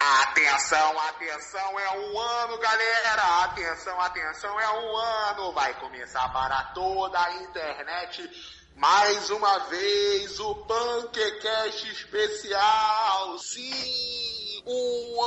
Atenção, atenção, é um ano, galera! Atenção, atenção, é um ano! Vai começar para toda a internet mais uma vez o Punkecast especial! Sim! Um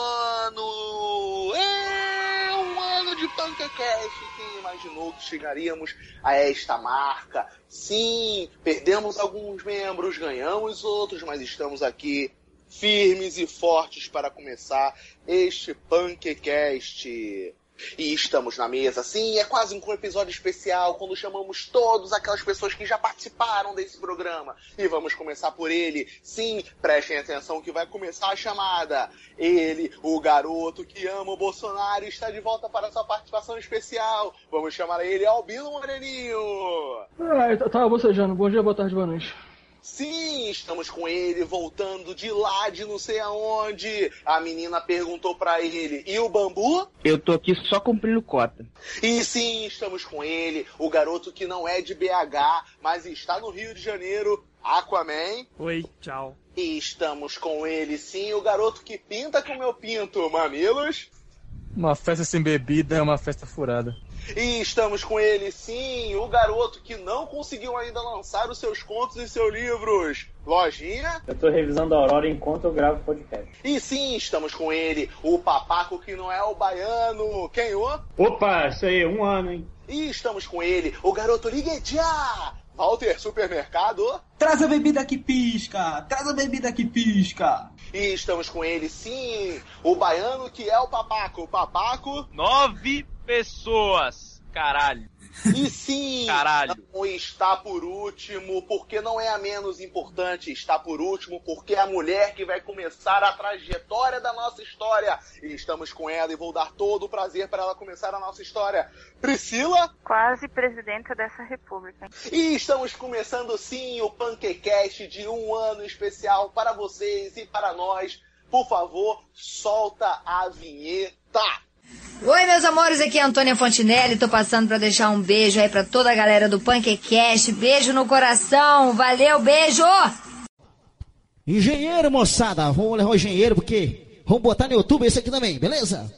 ano! É um ano de Punkecast! Quem imaginou que chegaríamos a esta marca? Sim! Perdemos alguns membros, ganhamos outros, mas estamos aqui firmes e fortes para começar este Punkecast. E estamos na mesa, sim, é quase um episódio especial, quando chamamos todas aquelas pessoas que já participaram desse programa. E vamos começar por ele, sim, prestem atenção que vai começar a chamada. Ele, o garoto que ama o Bolsonaro, está de volta para sua participação especial. Vamos chamar ele Albino Moreninho. Eu tava bocejando, bom dia, boa tarde, boa noite. Sim, estamos com ele, voltando de lá de não sei aonde. A menina perguntou pra ele, e o Bambu? Eu tô aqui só cumprindo cota. E sim, estamos com ele, o garoto que não é de BH, mas está no Rio de Janeiro, Aquaman. Oi, tchau. E estamos com ele, sim, o garoto que pinta com meu pinto, Mamilos. Uma festa sem bebida é uma festa furada. E estamos com ele, sim, o garoto que não conseguiu ainda lançar os seus contos e seus livros, Lojinha. Eu tô revisando a Aurora enquanto eu gravo o podcast. E sim, estamos com ele, o papaco que não é o baiano, quem o? Opa, isso aí, um ano, hein? E estamos com ele, o garoto Ligue Já, Walter Supermercado. Traz a bebida que pisca, traz a bebida que pisca. E estamos com ele, sim, o baiano que é o papaco. 9 pessoas, caralho. E sim, caralho. Não está por último, porque não é a menos importante, está por último porque é a mulher que vai começar a trajetória da nossa história. E estamos com ela e vou dar todo o prazer para ela começar a nossa história. Priscila? Quase presidenta dessa república. E estamos começando sim o Punkecast de um ano especial para vocês e para nós. Por favor, solta a vinheta. Oi, meus amores, aqui é a Antônia Fontinelli, tô passando pra deixar um beijo aí pra toda a galera do Punkecast, beijo no coração, valeu, beijo! Engenheiro, moçada, vamos levar o engenheiro porque vamos botar no YouTube esse aqui também, beleza?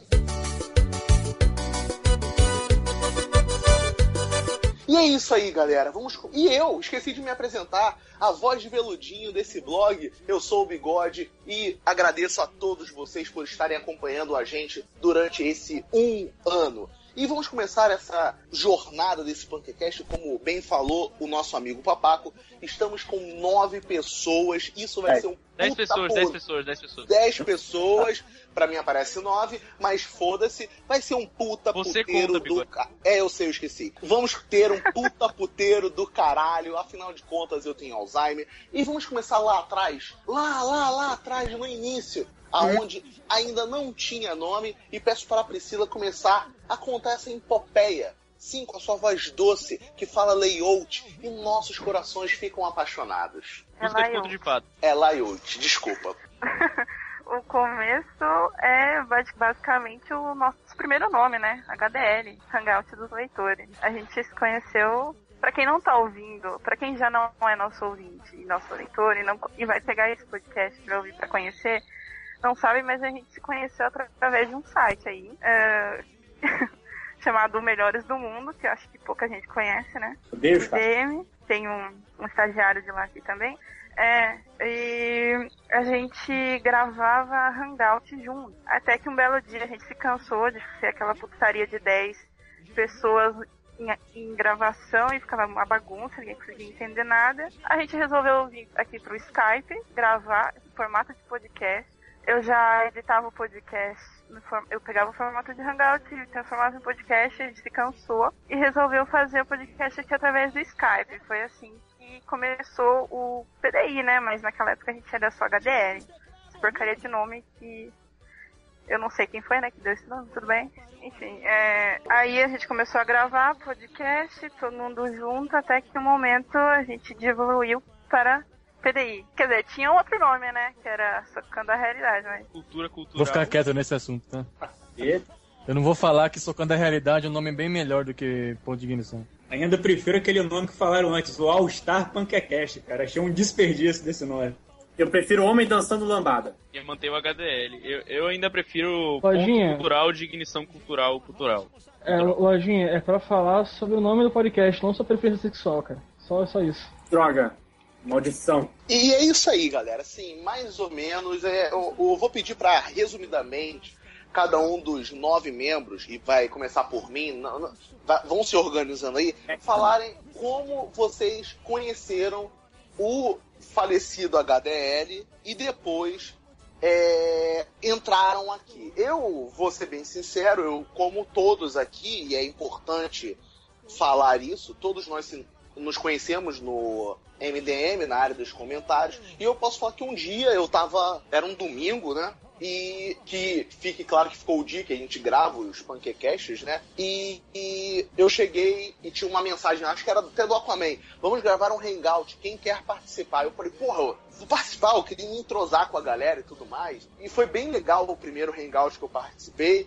E é isso aí, galera. E eu esqueci de me apresentar, a voz de veludinho desse blog. Eu sou o Bigode e agradeço a todos vocês por estarem acompanhando a gente durante esse um ano. E vamos começar essa jornada desse Punkecast, como bem falou o nosso amigo Papaco. Estamos com 9 pessoas, isso vai ser um 10 pessoas. 10 pessoas, pra mim aparece 9, mas foda-se, vai ser um puta Você puteiro conta, do... eu sei, eu esqueci. Vamos ter um puta puteiro do caralho, afinal de contas eu tenho Alzheimer. E vamos começar lá atrás, lá atrás, no início, aonde ainda não tinha nome, e peço para a Priscila começar a contar essa epopeia. Sim, com a sua voz doce, que fala layout, e nossos corações ficam apaixonados. É layout, desculpa. O começo é basicamente o nosso primeiro nome, né? HDL, Hangout dos Leitores. A gente se conheceu, pra quem não tá ouvindo, pra quem já não é nosso ouvinte e nosso leitor e vai pegar esse podcast pra ouvir, pra conhecer, não sabe, mas a gente se conheceu através de um site aí, chamado Melhores do Mundo, que eu acho que pouca gente conhece, né? IDM, tem um estagiário de lá aqui também. E a gente gravava Hangout junto. Até que um belo dia a gente se cansou de ser aquela putaria de 10 pessoas em gravação e ficava uma bagunça, ninguém conseguia entender nada. A gente resolveu vir aqui pro Skype, gravar esse formato de podcast. Eu já editava o podcast, eu pegava o formato de Hangout e transformava em podcast, a gente se cansou e resolveu fazer o podcast aqui através do Skype. Foi assim que começou o PDI, né? Mas naquela época a gente era só HDL. Essa porcaria de nome que eu não sei quem foi, né, que deu esse nome, tudo bem? Enfim, aí a gente começou a gravar podcast, todo mundo junto, até que no momento a gente evoluiu para PDI. Quer dizer, tinha outro nome, né? Que era Socando a Realidade, mas... Cultura cultural. Vou ficar quieto nesse assunto, tá? Eu não vou falar que Socando a Realidade é um nome bem melhor do que Ponto de Ignição. Ainda prefiro aquele nome que falaram antes, o All Star Punkecast, cara. Achei um desperdício desse nome. Eu prefiro homem dançando lambada. Eu mantenho o HDL. Eu ainda prefiro Lojinha. ponto cultural de ignição cultural. Lojinha, é pra falar sobre o nome do podcast, não sobre preferência sexual, cara. Só isso. Droga. Maldição. E é isso aí, galera. Assim, mais ou menos, eu vou pedir pra, resumidamente, cada um dos 9 membros, e vai começar por mim, vão se organizando aí, falarem como vocês conheceram o falecido HDL e depois entraram aqui. Eu vou ser bem sincero, eu, como todos aqui, e é importante falar isso, todos nós nos conhecemos no MDM, na área dos comentários, e eu posso falar que um dia era um domingo, né? E que fique claro que ficou o dia que a gente grava os Panquecasts, né? E eu cheguei e tinha uma mensagem, acho que era até do Aquaman: vamos gravar um hangout, quem quer participar? Eu falei, porra, vou participar, eu queria me entrosar com a galera e tudo mais. E foi bem legal o primeiro hangout que eu participei.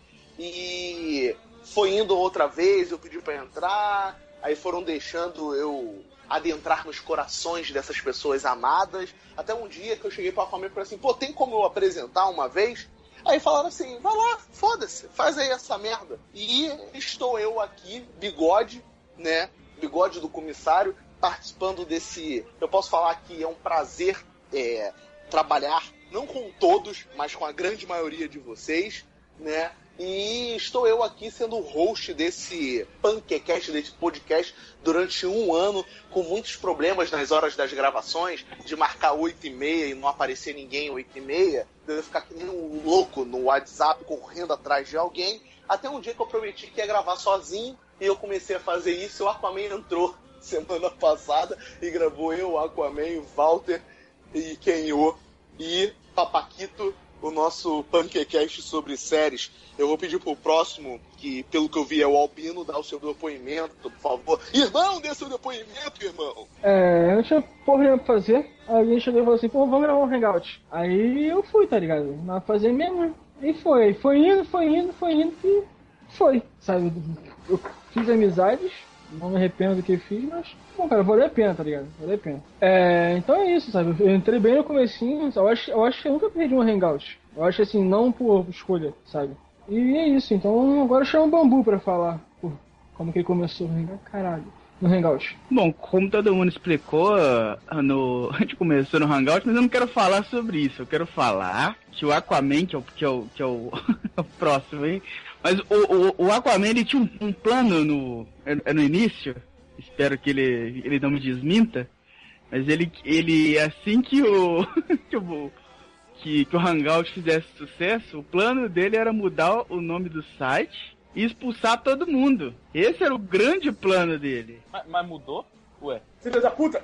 E foi indo outra vez, eu pedi pra entrar, aí foram deixando eu adentrar nos corações dessas pessoas amadas, até um dia que eu cheguei pra família e falei assim, pô, tem como eu apresentar uma vez? Aí falaram assim, vai lá, foda-se, faz aí essa merda. E estou eu aqui, bigode, né, bigode do comissário, participando desse, eu posso falar que é um prazer trabalhar, não com todos, mas com a grande maioria de vocês, né, e estou eu aqui sendo o host desse Panquecast, desse podcast, durante um ano, com muitos problemas nas horas das gravações, de marcar 8h30 e não aparecer ninguém 8h30, de eu ficar que nem um louco no WhatsApp, correndo atrás de alguém, até um dia que eu prometi que ia gravar sozinho, e eu comecei a fazer isso, e o Aquaman entrou semana passada, e gravou eu, o Aquaman, o Walter, e Kenyo, e Papaquito, o nosso Panquecast sobre séries. Eu vou pedir pro próximo, que pelo que eu vi é o Albino, dar o seu depoimento, por favor. Irmão, dê seu depoimento, irmão! Eu não tinha porra nenhuma pra fazer. Aí alguém chegou e falou assim, pô, vamos gravar um hangout. Aí eu fui, tá ligado? Não fazer mesmo. E foi. Foi indo e foi, sabe? Eu fiz amizades, não me arrependo do que fiz, mas, bom, cara, valeu a pena, tá ligado? Valeu a pena. Então é isso, sabe? Eu entrei bem no comecinho, eu acho que eu nunca perdi um hangout. Eu acho assim, não por escolha, sabe? E é isso, então agora chama o Bambu pra falar como que ele começou no hangout. Caralho, no hangout. Bom, como todo mundo explicou, a gente começou no hangout, mas eu não quero falar sobre isso. Eu quero falar que o Aquaman, que é o o próximo aí, mas o Aquaman, ele tinha um plano no início, espero que ele não me desminta, mas ele assim que o Hangout fizesse sucesso, o plano dele era mudar o nome do site e expulsar todo mundo. Esse era o grande plano dele. Mas mudou? Ué. Filho da puta!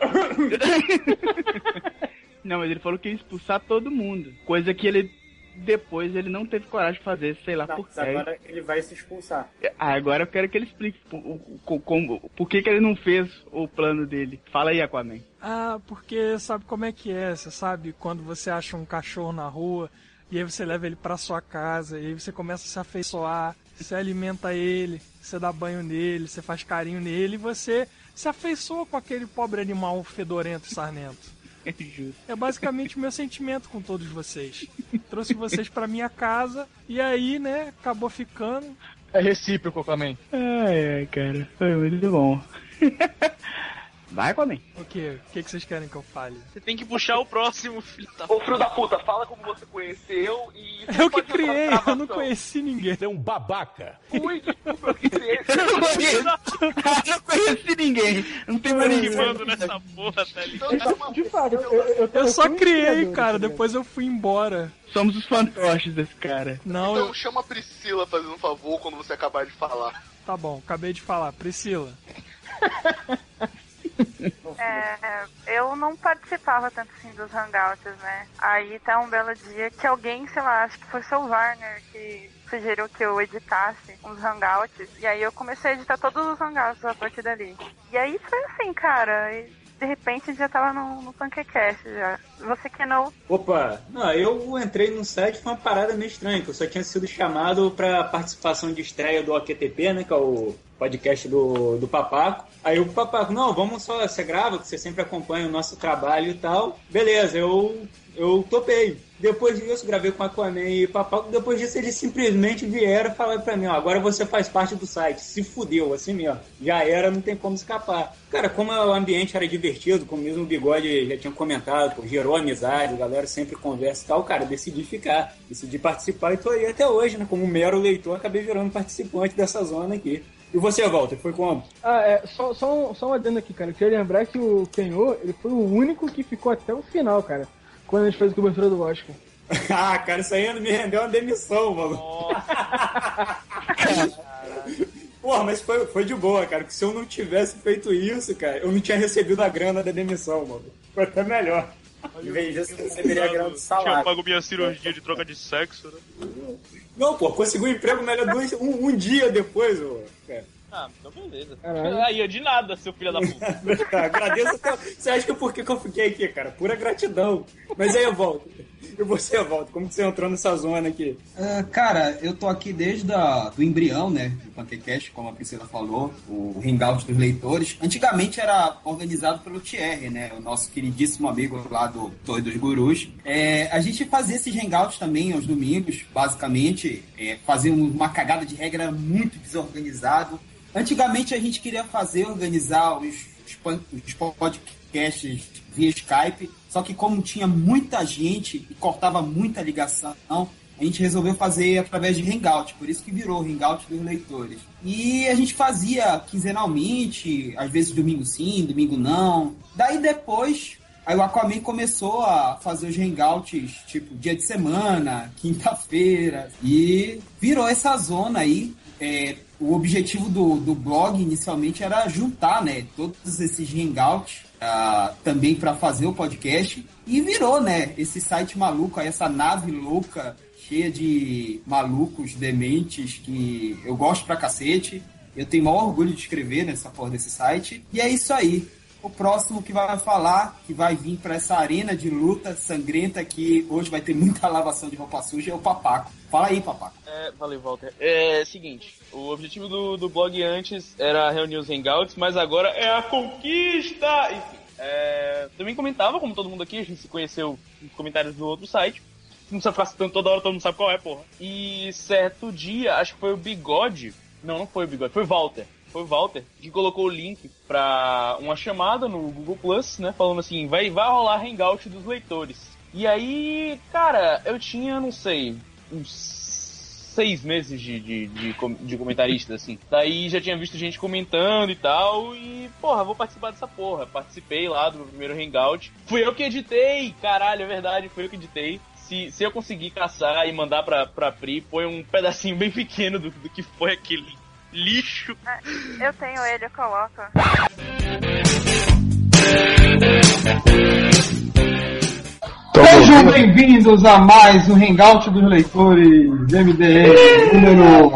Não, mas ele falou que ia expulsar todo mundo. Coisa que depois ele não teve coragem de fazer, sei lá por quê. Agora ele vai se expulsar. Agora eu quero que ele explique por que ele não fez o plano dele. Fala aí, Aquaman. Porque sabe como é que é? Você sabe quando você acha um cachorro na rua e aí você leva ele pra sua casa e aí você começa a se afeiçoar, você alimenta ele, você dá banho nele, você faz carinho nele e você se afeiçoa com aquele pobre animal fedorento e sarnento. É basicamente o meu sentimento com todos vocês. Trouxe vocês pra minha casa e aí, né, acabou ficando. É recíproco, Aquaman. Cara, foi muito bom. Vai, Aquaman. O quê? O que vocês querem que eu fale? Você tem que puxar o próximo, filho da Ô, filho da puta, fala como você conheceu e... Eu que criei, eu não conheci ninguém. Você é um babaca. Ui, desculpa, eu que criei. Eu não conheci ninguém. Não tem mais ninguém. mando nessa porra, tá ligado? De fato, Eu só criei, criador, cara, tá depois eu fui embora. Somos os fantoches desse cara. Não, Então chama a Priscila fazendo um favor quando você acabar de falar. Tá bom, acabei de falar. Priscila. Eu não participava tanto assim dos hangouts, né? Aí tá um belo dia que alguém, sei lá, acho que foi o seu Warner que sugeriu que eu editasse uns hangouts. E aí eu comecei a editar todos os hangouts a partir dali. E aí foi assim, cara. E de repente já tava no Panquecast já. Você que não... Opa, não, eu entrei no site, foi uma parada meio estranha, que eu só tinha sido chamado pra participação de estreia do AQTP, né, que é o podcast do Papaco. Aí o Papaco, não, vamos só, você grava, que você sempre acompanha o nosso trabalho e tal. Beleza, eu eu topei. Depois disso, gravei com Aquaman e Papaco. Depois disso, eles simplesmente vieram falar pra mim, ó, agora você faz parte do site. Se fudeu, assim mesmo. Já era, não tem como escapar. Cara, como o ambiente era divertido, como mesmo o Bigode já tinha comentado, pô, gerou amizade, a galera sempre conversa e tal, cara, decidi ficar. Decidi participar e tô aí até hoje, né? Como mero leitor, acabei virando participante dessa zona aqui. E você, Walter, foi como? Só um adendo aqui, cara. Eu queria lembrar que o Penhor, ele foi o único que ficou até o final, cara. Quando a gente fez a cobertura do Oscar. Ah, cara, isso aí me rendeu uma demissão, mano. Porra, mas foi de boa, cara. Porque se eu não tivesse feito isso, cara, eu não tinha recebido a grana da demissão, mano. Foi até melhor. Em vez disso, eu receberia a grana do salário. Tinha pago minha cirurgia de troca de sexo, né? Não, pô, consegui um emprego melhor um dia depois, cara. Ah, então beleza. Caralho. Aí, de nada, seu filho da puta. Agradeço até. Você acha que por que eu fiquei aqui, cara? Pura gratidão. Mas aí eu volto. E você, Volta? Como que você entrou nessa zona aqui? Cara, eu tô aqui desde do embrião, né? Do PanqueCast, como a Priscila falou, o Hangout dos leitores. Antigamente era organizado pelo Thierry, né? O nosso queridíssimo amigo lá do Torre dos Gurus. A gente fazia esses Hangouts também aos domingos, basicamente. Fazia uma cagada de regra muito desorganizado. Antigamente a gente queria organizar os podcasts via Skype, só que como tinha muita gente e cortava muita ligação, a gente resolveu fazer através de Hangout, por isso que virou Hangout dos leitores. E a gente fazia quinzenalmente, às vezes domingo sim, domingo não. Daí depois, aí o Aquaman começou a fazer os Hangouts, tipo, dia de semana, quinta-feira, e virou essa zona aí. O objetivo do blog inicialmente era juntar, né, todos esses hangouts também para fazer o podcast, e virou, né, esse site maluco, essa nave louca cheia de malucos dementes que eu gosto pra cacete. Eu tenho o maior orgulho de escrever nessa porra desse site. E é isso aí. O próximo que vai falar, que vai vir para essa arena de luta sangrenta, que hoje vai ter muita lavação de roupa suja, é o Papaco. Fala aí, Papaco. Valeu, Walter. Seguinte, o objetivo do blog antes era reunir os hangouts, mas agora é a conquista! Enfim, também comentava, como todo mundo aqui, a gente se conheceu nos comentários do outro site. Não precisa ficar citando toda hora, todo mundo sabe qual é, porra. E certo dia, acho que foi o Bigode. Não foi o Bigode, foi o Walter. Foi o Walter que colocou o link pra uma chamada no Google Plus, né? Falando assim, vai rolar hangout dos leitores. E aí, cara, eu tinha, não sei, uns 6 meses de comentarista, assim. Daí já tinha visto gente comentando e tal, e, porra, vou participar dessa porra. Participei lá do meu primeiro hangout. Fui eu que editei, caralho, é verdade, fui eu que editei. Se eu conseguir caçar e mandar pra Pri, põe um pedacinho bem pequeno do que foi aquele lixo. Eu tenho ele, eu coloco. Sejam bem-vindos a mais um Hangout dos Leitores MDM número...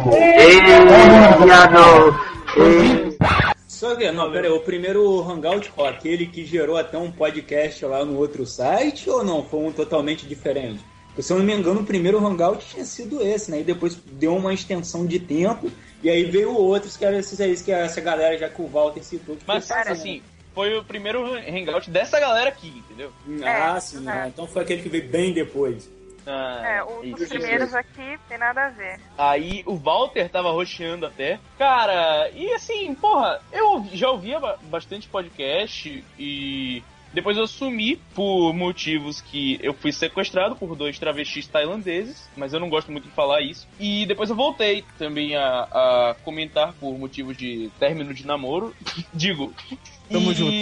Só que, não, pera aí, o primeiro Hangout qual? Aquele que gerou até um podcast lá no outro site ou não? Foi um totalmente diferente? Porque, se eu não me engano, o primeiro Hangout tinha sido esse, né? E depois deu uma extensão de tempo, e aí veio outros que eram esses aí, que essa galera já que o Walter citou. Mas, assim, foi o primeiro Hangout dessa galera aqui, entendeu? Sim. Então foi aquele que veio bem depois. Os primeiros aqui tem nada a ver. Aí o Walter tava roxeando até. Cara, e assim, porra, eu já ouvia bastante podcast e depois eu sumi por motivos que eu fui sequestrado por 2 travestis tailandeses, mas eu não gosto muito de falar isso. E depois eu voltei também a comentar por motivos de término de namoro. Digo. Tamo junto.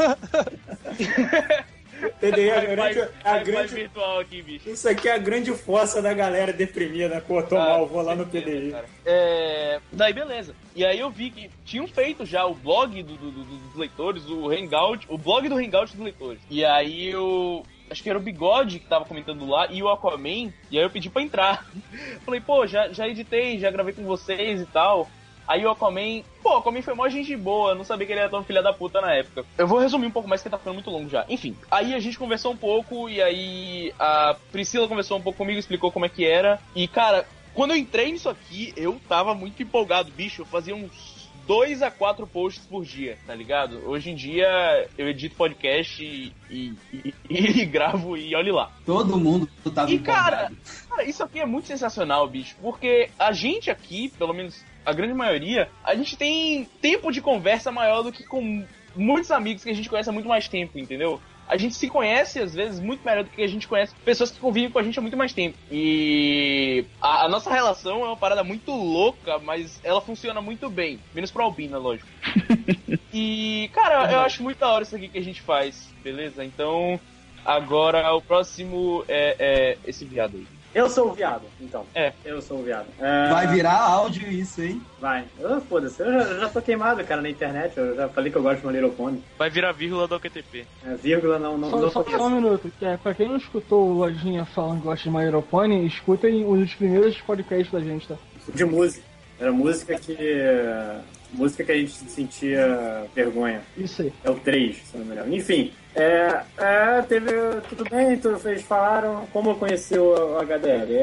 A grande virtual aqui, bicho. Isso aqui é a grande força da galera deprimida. Pô, tô mal, vou lá no PDI. Cara. Daí beleza. E aí eu vi que tinham feito já o blog dos leitores, o Hangout, o blog do Hangout dos leitores. E aí eu acho que era o Bigode que tava comentando lá e o Aquaman. E aí eu pedi pra entrar. Falei, pô, já editei, já gravei com vocês e tal. Aí o Aquaman foi mó gente boa, não sabia que ele era tão filha da puta na época. Eu vou resumir um pouco mais, que tá ficando muito longo já. Enfim, aí a gente conversou um pouco, e aí a Priscila conversou um pouco comigo, explicou como é que era. E, cara, quando eu entrei nisso aqui, eu tava muito empolgado, bicho. Eu fazia uns 2 a 4 posts por dia, tá ligado? Hoje em dia eu edito podcast e gravo e olhe lá. Todo mundo tá E cara, isso aqui é muito sensacional, bicho, porque a gente aqui, pelo menos a grande maioria, a gente tem tempo de conversa maior do que com muitos amigos que a gente conhece há muito mais tempo, entendeu? A gente se conhece, às vezes, muito melhor do que a gente conhece pessoas que convivem com a gente há muito mais tempo. E a nossa relação é uma parada muito louca, mas ela funciona muito bem. Menos pra Albina, lógico. E, cara, eu acho muito da hora isso aqui que a gente faz, beleza? Então, agora o próximo é esse viado aí. Eu sou o viado, então. Eu sou o viado. Vai virar áudio isso, hein? Vai. Foda-se. Eu já tô queimado, cara, na internet. Eu já falei que eu gosto de My Little Pony. Vai virar vírgula do OQTP. Vírgula não Só um minuto, que pra quem não escutou o Lojinha falando que gosta de My Little Pony, escutem os primeiros podcasts da gente, tá? De música. Era música que a gente sentia vergonha. Isso aí. É o 3, se não me engano. Enfim, teve... Tudo bem, vocês falaram como eu conheci o HDL.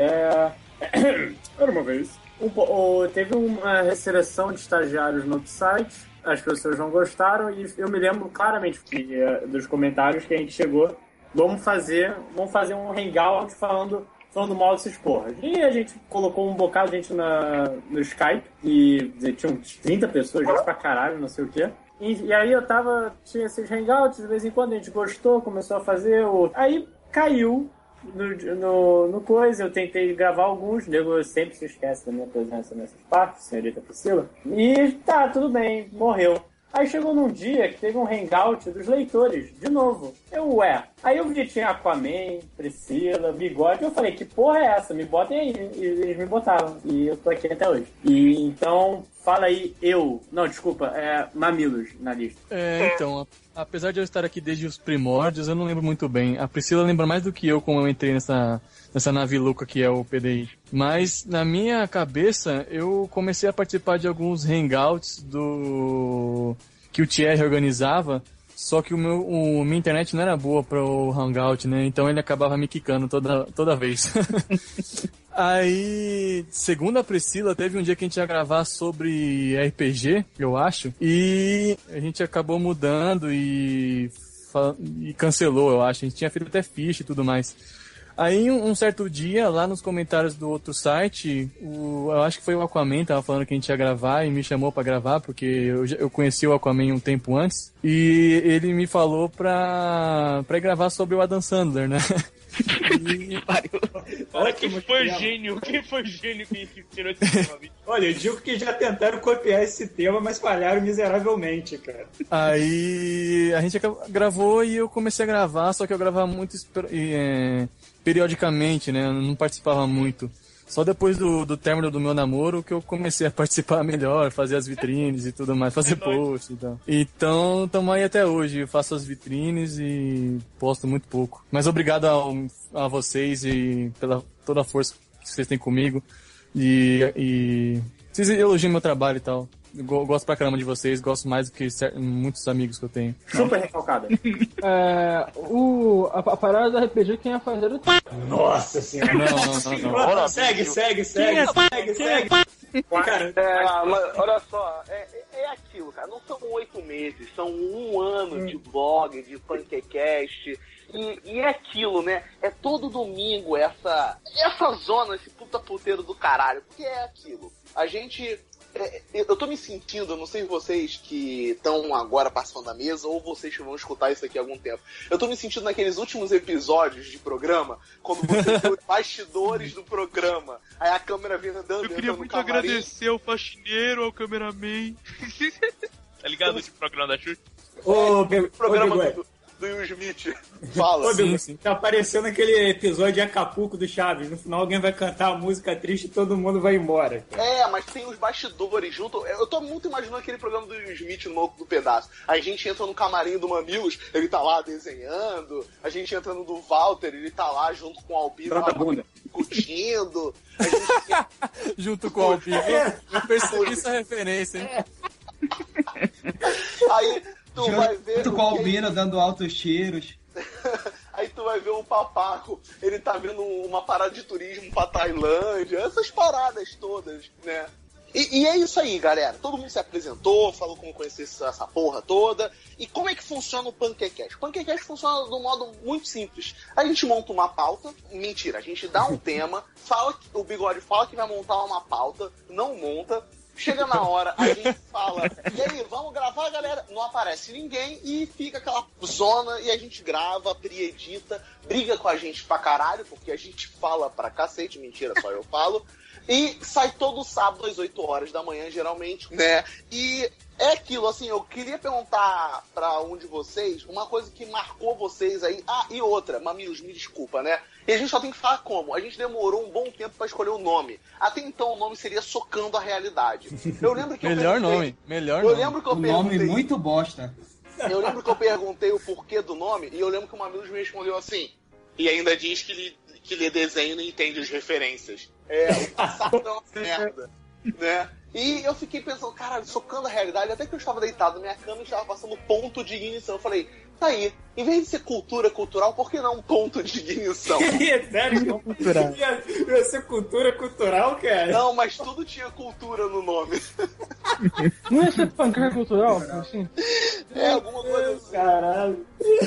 Era uma vez. Teve uma seleção de estagiários no site, as pessoas não gostaram e eu me lembro claramente dos comentários que a gente chegou. Vamos fazer um hangout falando mal desses porras. E a gente colocou um bocado de gente no Skype, e tinha uns 30 pessoas, gente pra caralho, não sei o quê. E aí tinha esses hangouts, de vez em quando a gente gostou, começou a fazer Aí caiu no coisa, eu tentei gravar alguns, nego sempre se esquece da minha presença nessas partes, senhorita Priscila. E tá, tudo bem, morreu. Aí chegou num dia que teve um hangout dos leitores, de novo. Aí eu vi que tinha Aquaman, Priscila, Bigode, eu falei, que porra é essa? Me botem aí. E eles me botaram. E eu tô aqui até hoje. E então, fala aí, Mamilos na lista. Então, apesar de eu estar aqui desde os primórdios, eu não lembro muito bem. A Priscila lembra mais do que eu como eu entrei nessa nave louca que é o PDI. Mas, na minha cabeça, eu comecei a participar de alguns hangouts que o Thierry organizava, só que minha internet não era boa para o hangout, né? Então ele acabava me quicando toda vez. Aí, segundo a Priscila, teve um dia que a gente ia gravar sobre RPG, eu acho, e a gente acabou mudando e cancelou, eu acho. A gente tinha feito até ficha e tudo mais. Aí, um certo dia, lá nos comentários do outro site, eu acho que foi o Aquaman, tava falando que a gente ia gravar e me chamou pra gravar, porque eu conheci o Aquaman um tempo antes, e ele me falou pra ir gravar sobre o Adam Sandler, né? Olha, quem foi o gênio que tirou esse tema? Olha, eu digo que já tentaram copiar esse tema, mas falharam miseravelmente, cara. Aí a gente gravou e eu comecei a gravar, só que eu gravava muito periodicamente, né? Eu não participava muito. Só depois do término do meu namoro que eu comecei a participar melhor, fazer as vitrines e tudo mais, fazer post e tal. Então, tamo aí até hoje. Eu faço as vitrines e posto muito pouco. Mas obrigado a vocês e pela toda a força que vocês têm comigo. E vocês elogiam meu trabalho e tal. Eu gosto pra caramba de vocês, gosto mais do que muitos amigos que eu tenho. Super recalcada. A parada do RPG quem ia fazer era o... Nossa senhora. Não. Segue. Cara, mas olha só, é aquilo, cara. Não são 8 meses, são 1 ano de blog, de Punkecast. E é aquilo, né? É todo domingo essa zona, esse puteiro do caralho. Porque é aquilo. A gente... eu tô me sentindo, eu não sei vocês que estão agora participando da mesa ou vocês que vão escutar isso aqui há algum tempo. Eu tô me sentindo naqueles últimos episódios de programa, quando você vê os bastidores do programa. Aí a câmera vem andando. Eu queria muito agradecer ao faxineiro, ao cameraman. Tá ligado esse programa da Xuxa? Programa do Will Smith. Fala. Sim. Tá aparecendo aquele episódio de Acapulco do Chaves. No final alguém vai cantar a música triste e todo mundo vai embora. Mas tem os bastidores junto. Eu tô muito imaginando aquele programa do Will Smith no Louco do Pedaço. A gente entra no camarim do Mamilos, ele tá lá desenhando. A gente entra no do Walter, ele tá lá junto com o Albino. Discutindo. Junto com o Albino. Eu percebi essa referência, hein? Aí... Tu vai ver com o Albino dando altos tiros. Aí tu vai ver o Papaco, ele tá vendo uma parada de turismo pra Tailândia, essas paradas todas, né? E é isso aí, galera. Todo mundo se apresentou, falou como conhecer essa porra toda. E como é que funciona o PanqueCast? O PanqueCast funciona de um modo muito simples. A gente monta uma pauta. Mentira, a gente dá um tema, o Bigode fala que vai montar uma pauta, não monta. Chega na hora, a gente fala, e aí, vamos gravar, galera? Não aparece ninguém e fica aquela zona e a gente grava, edita, briga com a gente pra caralho, porque a gente fala pra cacete, mentira, só eu falo. E sai todo sábado às 8 horas da manhã, geralmente, né? E é aquilo, assim, eu queria perguntar pra um de vocês uma coisa que marcou vocês aí. Ah, e outra, Mamilos, me desculpa, né? E a gente só tem que falar como. A gente demorou um bom tempo pra escolher o nome. Até então o nome seria Socando a Realidade. Eu lembro que melhor nome. Eu lembro que eu perguntei... nome muito bosta. Eu lembro que eu perguntei o porquê do nome e eu lembro que o Mamilos me respondeu assim. E ainda diz que lê desenho e não entende as referências. O passado é uma merda, né? E eu fiquei pensando, caralho, Socando a Realidade, até que eu estava deitado na minha cama e estava passando ponto de ignição. Eu falei, tá aí, em vez de ser cultural, por que não ponto de ignição? Sério? Ia ser cultural, cara? Não, mas tudo tinha cultura no nome. Não ia ser pancada cultural, assim? Alguma coisa assim. Caralho.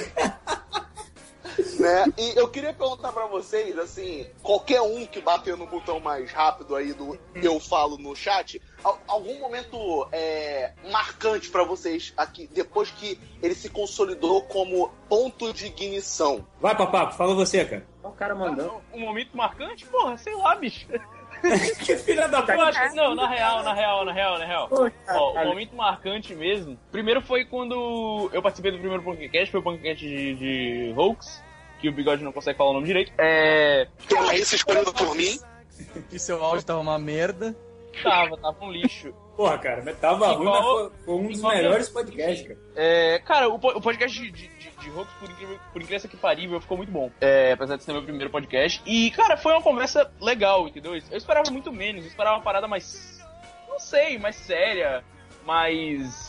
Né? E eu queria perguntar pra vocês, assim, qualquer um que bater no botão mais rápido aí do Eu Falo no chat, algum momento marcante pra vocês aqui, depois que ele se consolidou como ponto de ignição. Vai, Papaco, fala você, cara. O cara mandou. Um momento marcante? Porra, sei lá, bicho. Que filha da puta. Não, na real. Ó, o momento marcante mesmo. Primeiro foi quando eu participei do primeiro PanqueCast, foi o PanqueCast de Hoax, que o Bigode não consegue falar o nome direito. Toma isso escolhido por mim. E seu áudio tava uma merda. Tava um lixo. Porra, cara, mas tava ruim, mas foi um dos melhores podcasts, cara. Cara, o podcast de Hoax, por incrível que parível, ficou muito bom. Apesar de ser meu primeiro podcast. E, cara, foi uma conversa legal, entendeu? Eu esperava muito menos, eu esperava uma parada mais... Não sei, mais séria, mais...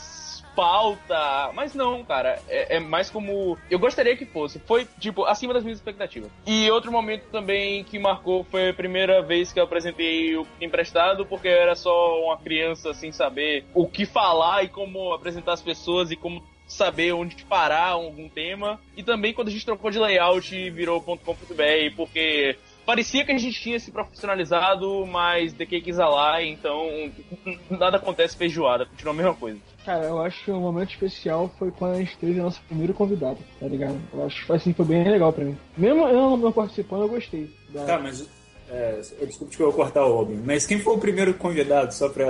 pauta, mas não, cara, é mais como eu gostaria que fosse, foi, tipo, acima das minhas expectativas. E outro momento também que marcou foi a primeira vez que eu apresentei o Emprestado, porque eu era só uma criança sem saber o que falar e como apresentar as pessoas e como saber onde parar algum tema. E também quando a gente trocou de layout e virou .com.br, porque... parecia que a gente tinha se profissionalizado, mas The Cake is a lie, então nada acontece feijoada, continua a mesma coisa. Cara, eu acho que um momento especial foi quando a gente teve a nossa primeira convidada, tá ligado? Eu acho que assim, foi bem legal pra mim. Mesmo eu não participando, eu gostei. Tá, mas... desculpe que eu vou cortar o Robin, mas quem foi o primeiro convidado, só pra...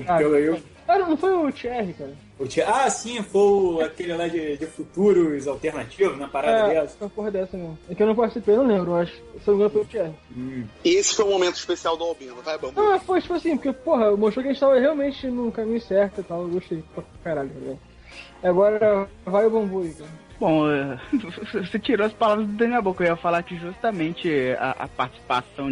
Cara, não foi o Thierry, cara. Sim, foi aquele lá de futuros alternativos, na parada dessa. Uma porra dessa mesmo. É que eu não participei, eu não lembro, eu acho. Se não me engano, foi o Thierry. E esse foi o momento especial do Albino, vai, Bambu? Foi tipo assim, porque, porra, mostrou que a gente tava realmente no caminho certo e tal, eu gostei pra caralho, tá ligado? Agora, vai o Bambu aí, cara. Bom, você tirou as palavras da minha boca. Eu ia falar que justamente a participação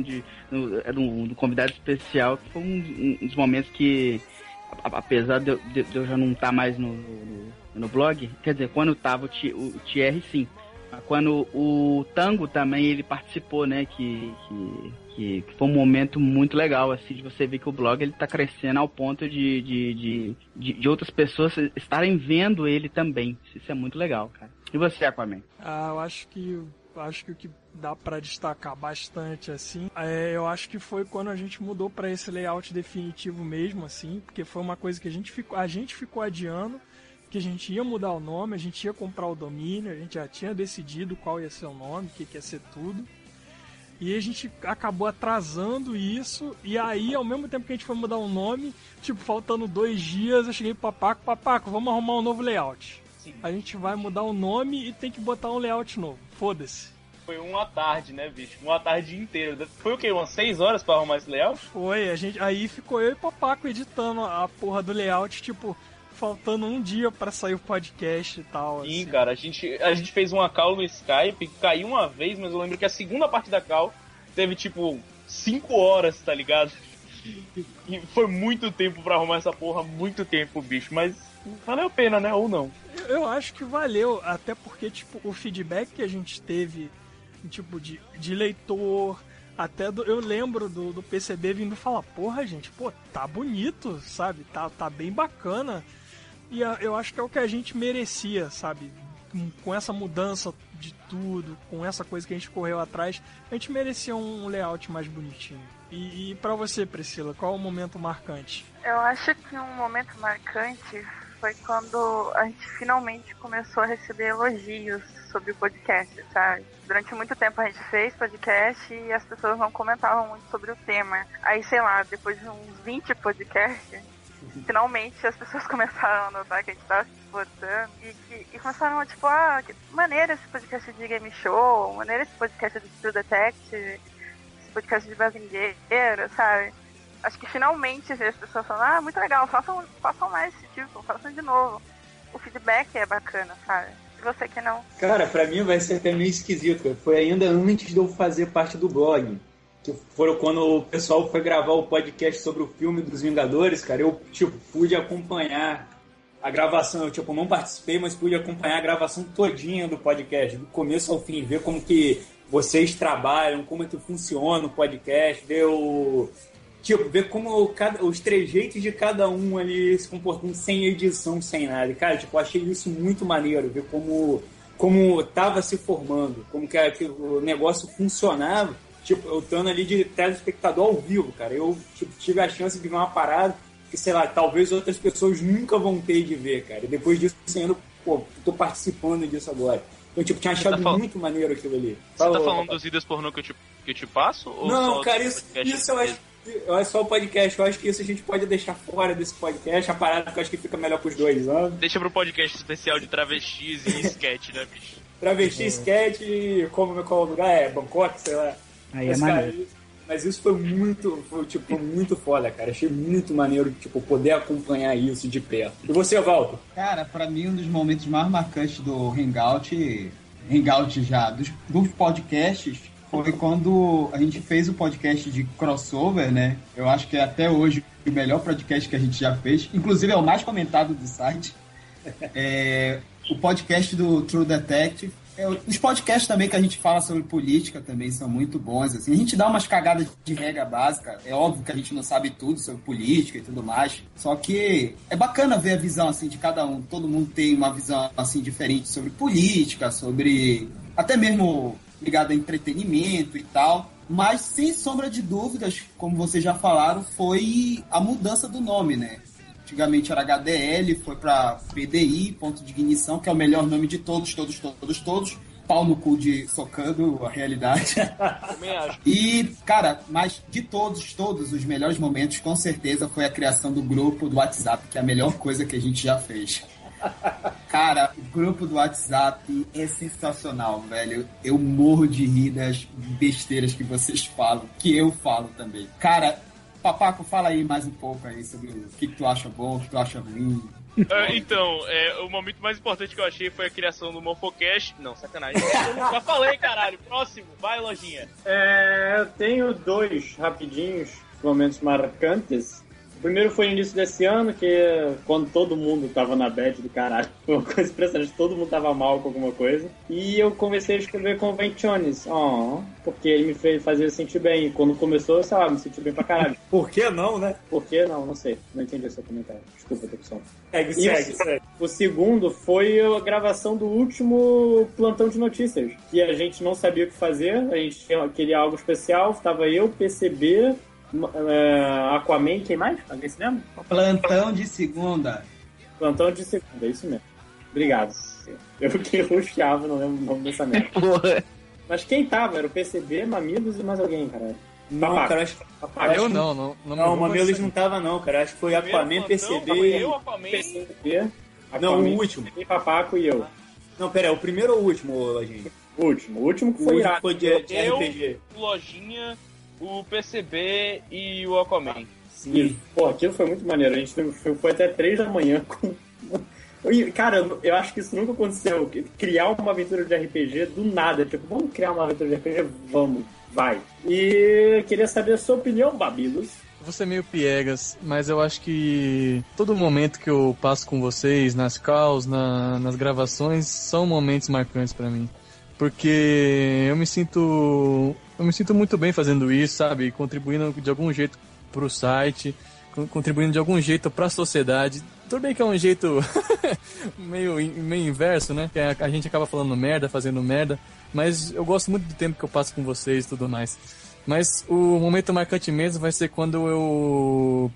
do convidado especial foi um dos momentos que, apesar de eu já não estar mais no blog, quer dizer, quando tava o Thierry, sim. Quando o Tango também ele participou, né, que foi um momento muito legal, assim, de você ver que o blog ele tá crescendo ao ponto de outras pessoas estarem vendo ele também. Isso é muito legal, cara. E você, Aquaman? Eu acho que o que dá pra destacar bastante, assim, eu acho que foi quando a gente mudou pra esse layout definitivo mesmo, assim, porque foi uma coisa que a gente ficou adiando, que a gente ia mudar o nome, a gente ia comprar o domínio, a gente já tinha decidido qual ia ser o nome, o que ia ser tudo. E a gente acabou atrasando isso, e aí, ao mesmo tempo que a gente foi mudar o nome, tipo, faltando 2 dias, eu cheguei pro Papaco, vamos arrumar um novo layout. Sim. A gente vai mudar o nome e tem que botar um layout novo. Foda-se. Foi uma tarde, né, bicho? Uma tarde inteira. Foi o quê? Umas 6 horas pra arrumar esse layout? Foi, aí ficou eu e o Papaco editando a porra do layout, tipo... faltando um dia pra sair o podcast e tal. Sim, assim. Cara, a gente fez uma call no Skype, caiu uma vez, mas eu lembro que a segunda parte da call teve, tipo, 5 horas, tá ligado? E foi muito tempo pra arrumar essa porra, muito tempo, bicho, mas valeu a pena, né? Ou não? Eu acho que valeu, até porque, tipo, o feedback que a gente teve, tipo, de leitor, Até eu lembro do PCB vindo falar, porra, gente, pô, tá bonito, sabe? Tá bem bacana. E eu acho que é o que a gente merecia, sabe? Com essa mudança de tudo, com essa coisa que a gente correu atrás, a gente merecia um layout mais bonitinho. E pra você, Priscila, qual é o momento marcante? Eu acho que um momento marcante foi quando a gente finalmente começou a receber elogios sobre o podcast, sabe? Durante muito tempo a gente fez podcast e as pessoas não comentavam muito sobre o tema. Aí, sei lá, depois de uns 20 podcasts, finalmente as pessoas começaram a notar que a gente tava se esforçando e começaram a, tipo, que maneira esse podcast de Game Show, maneira esse podcast de True Detective, esse podcast de Bazingueira, sabe? Acho que finalmente as pessoas falam, muito legal, façam mais esse tipo, façam de novo. O feedback é bacana, sabe? E você que não. Cara, pra mim vai ser até meio esquisito. Foi ainda antes de eu fazer parte do blog. Que foram quando o pessoal foi gravar o podcast sobre o filme dos Vingadores, cara. Eu, pude acompanhar a gravação. Eu, não participei, mas pude acompanhar a gravação todinha do podcast, do começo ao fim. Ver como que vocês trabalham, como é que funciona o podcast, ver como os trejeitos de cada um ali se comportando sem edição, sem nada. Cara, achei isso muito maneiro, ver como tava se formando, como que o negócio funcionava, eu estando ali de telespectador ao vivo, cara. Eu, tive a chance de ver uma parada que, sei lá, talvez outras pessoas nunca vão ter de ver, cara. E depois disso, sendo, tô participando disso agora. Eu, tinha achado muito maneiro aquilo ali. Você tá falando dos vídeos pornô que eu te passo? Ou não, cara, isso eu acho... É só o podcast, eu acho que isso a gente pode deixar fora desse podcast, a parada que eu acho que fica melhor pros dois, ó. Deixa pro podcast especial de travestis e sketch, né, bicho? Travesti, sketch, qual lugar? Bangkok, sei lá. Aí é maneiro. Mas isso foi muito foda, cara. Achei muito maneiro, poder acompanhar isso de perto. E você, Valdo? Cara, pra mim, um dos momentos mais marcantes do Hangout já, dos podcasts, foi quando a gente fez o podcast de crossover, né? Eu acho que é até hoje o melhor podcast que a gente já fez. Inclusive é o mais comentado do site. O podcast do True Detective. Os podcasts também que a gente fala sobre política também são muito bons. Assim. A gente dá umas cagadas de regra básica. É óbvio que a gente não sabe tudo sobre política e tudo mais. Só que é bacana ver a visão assim, de cada um. Todo mundo tem uma visão assim, diferente sobre política, sobre até mesmo ligado a entretenimento e tal, mas sem sombra de dúvidas, como vocês já falaram, foi a mudança do nome, né? Antigamente era HDL, foi para PDI, ponto de ignição, que é o melhor nome de todos, pau no cu de socando a realidade. Também acho. E, cara, mas de todos os melhores momentos, com certeza, foi a criação do grupo do WhatsApp, que é a melhor coisa que a gente já fez. Cara, o grupo do WhatsApp é sensacional, velho. Eu morro de rir das besteiras que vocês falam, que eu falo também. Cara, Papaco, fala aí mais um pouco aí sobre o que tu acha bom, o que tu acha ruim. Então, o momento mais importante que eu achei foi a criação do Mofocast. Não, sacanagem. Já falei, caralho. Próximo, vai, lojinha. Eu tenho 2 rapidinhos momentos marcantes. O primeiro foi no início desse ano, que quando todo mundo tava na bad do caralho, uma coisa impressionante, todo mundo tava mal com alguma coisa. E eu comecei a escrever convenções, porque ele me fez fazer sentir bem. E quando começou, sei lá, me senti bem pra caralho. Por que não, né? Por que não? Não sei. Não entendi o seu comentário. Desculpa, Topson. Segue. O segundo foi a gravação do último plantão de notícias, que a gente não sabia o que fazer, a gente queria algo especial, tava eu, PCB... Aquaman, quem mais? Alguém se lembra? Plantão de segunda, é isso mesmo. Obrigado. Eu que ruxava, não lembro o nome dessa merda. Porra. Mas quem tava? Era o PCB, Mamilos e mais alguém, cara. Não, cara, acho que... Eu não. Não, o Mamilos não tava, não, cara. Acho que foi Aquaman, PCB... Eu, Aquaman... PCB... Não, o último. Papaco e eu. Não, pera, é o primeiro ou o último, Lojinha? O último que foi irado. Foi de RPG. Lojinha... O PCB e o Aquaman. Sim. Pô, aquilo foi muito maneiro. A gente foi até 3 da manhã com... Cara, eu acho que isso nunca aconteceu. Criar uma aventura de RPG do nada. Vamos criar uma aventura de RPG? Vamos. Vai. E queria saber a sua opinião, Babilos. Vou ser meio piegas, mas eu acho que todo momento que eu passo com vocês, nas calls, nas gravações, são momentos marcantes pra mim. porque eu me sinto muito bem fazendo isso, sabe? Contribuindo de algum jeito pro site, contribuindo de algum jeito pra sociedade. Tudo bem que é um jeito meio inverso, né? Que a gente acaba falando merda, fazendo merda, mas eu gosto muito do tempo que eu passo com vocês e tudo mais. Mas o momento marcante mesmo vai ser quando eu...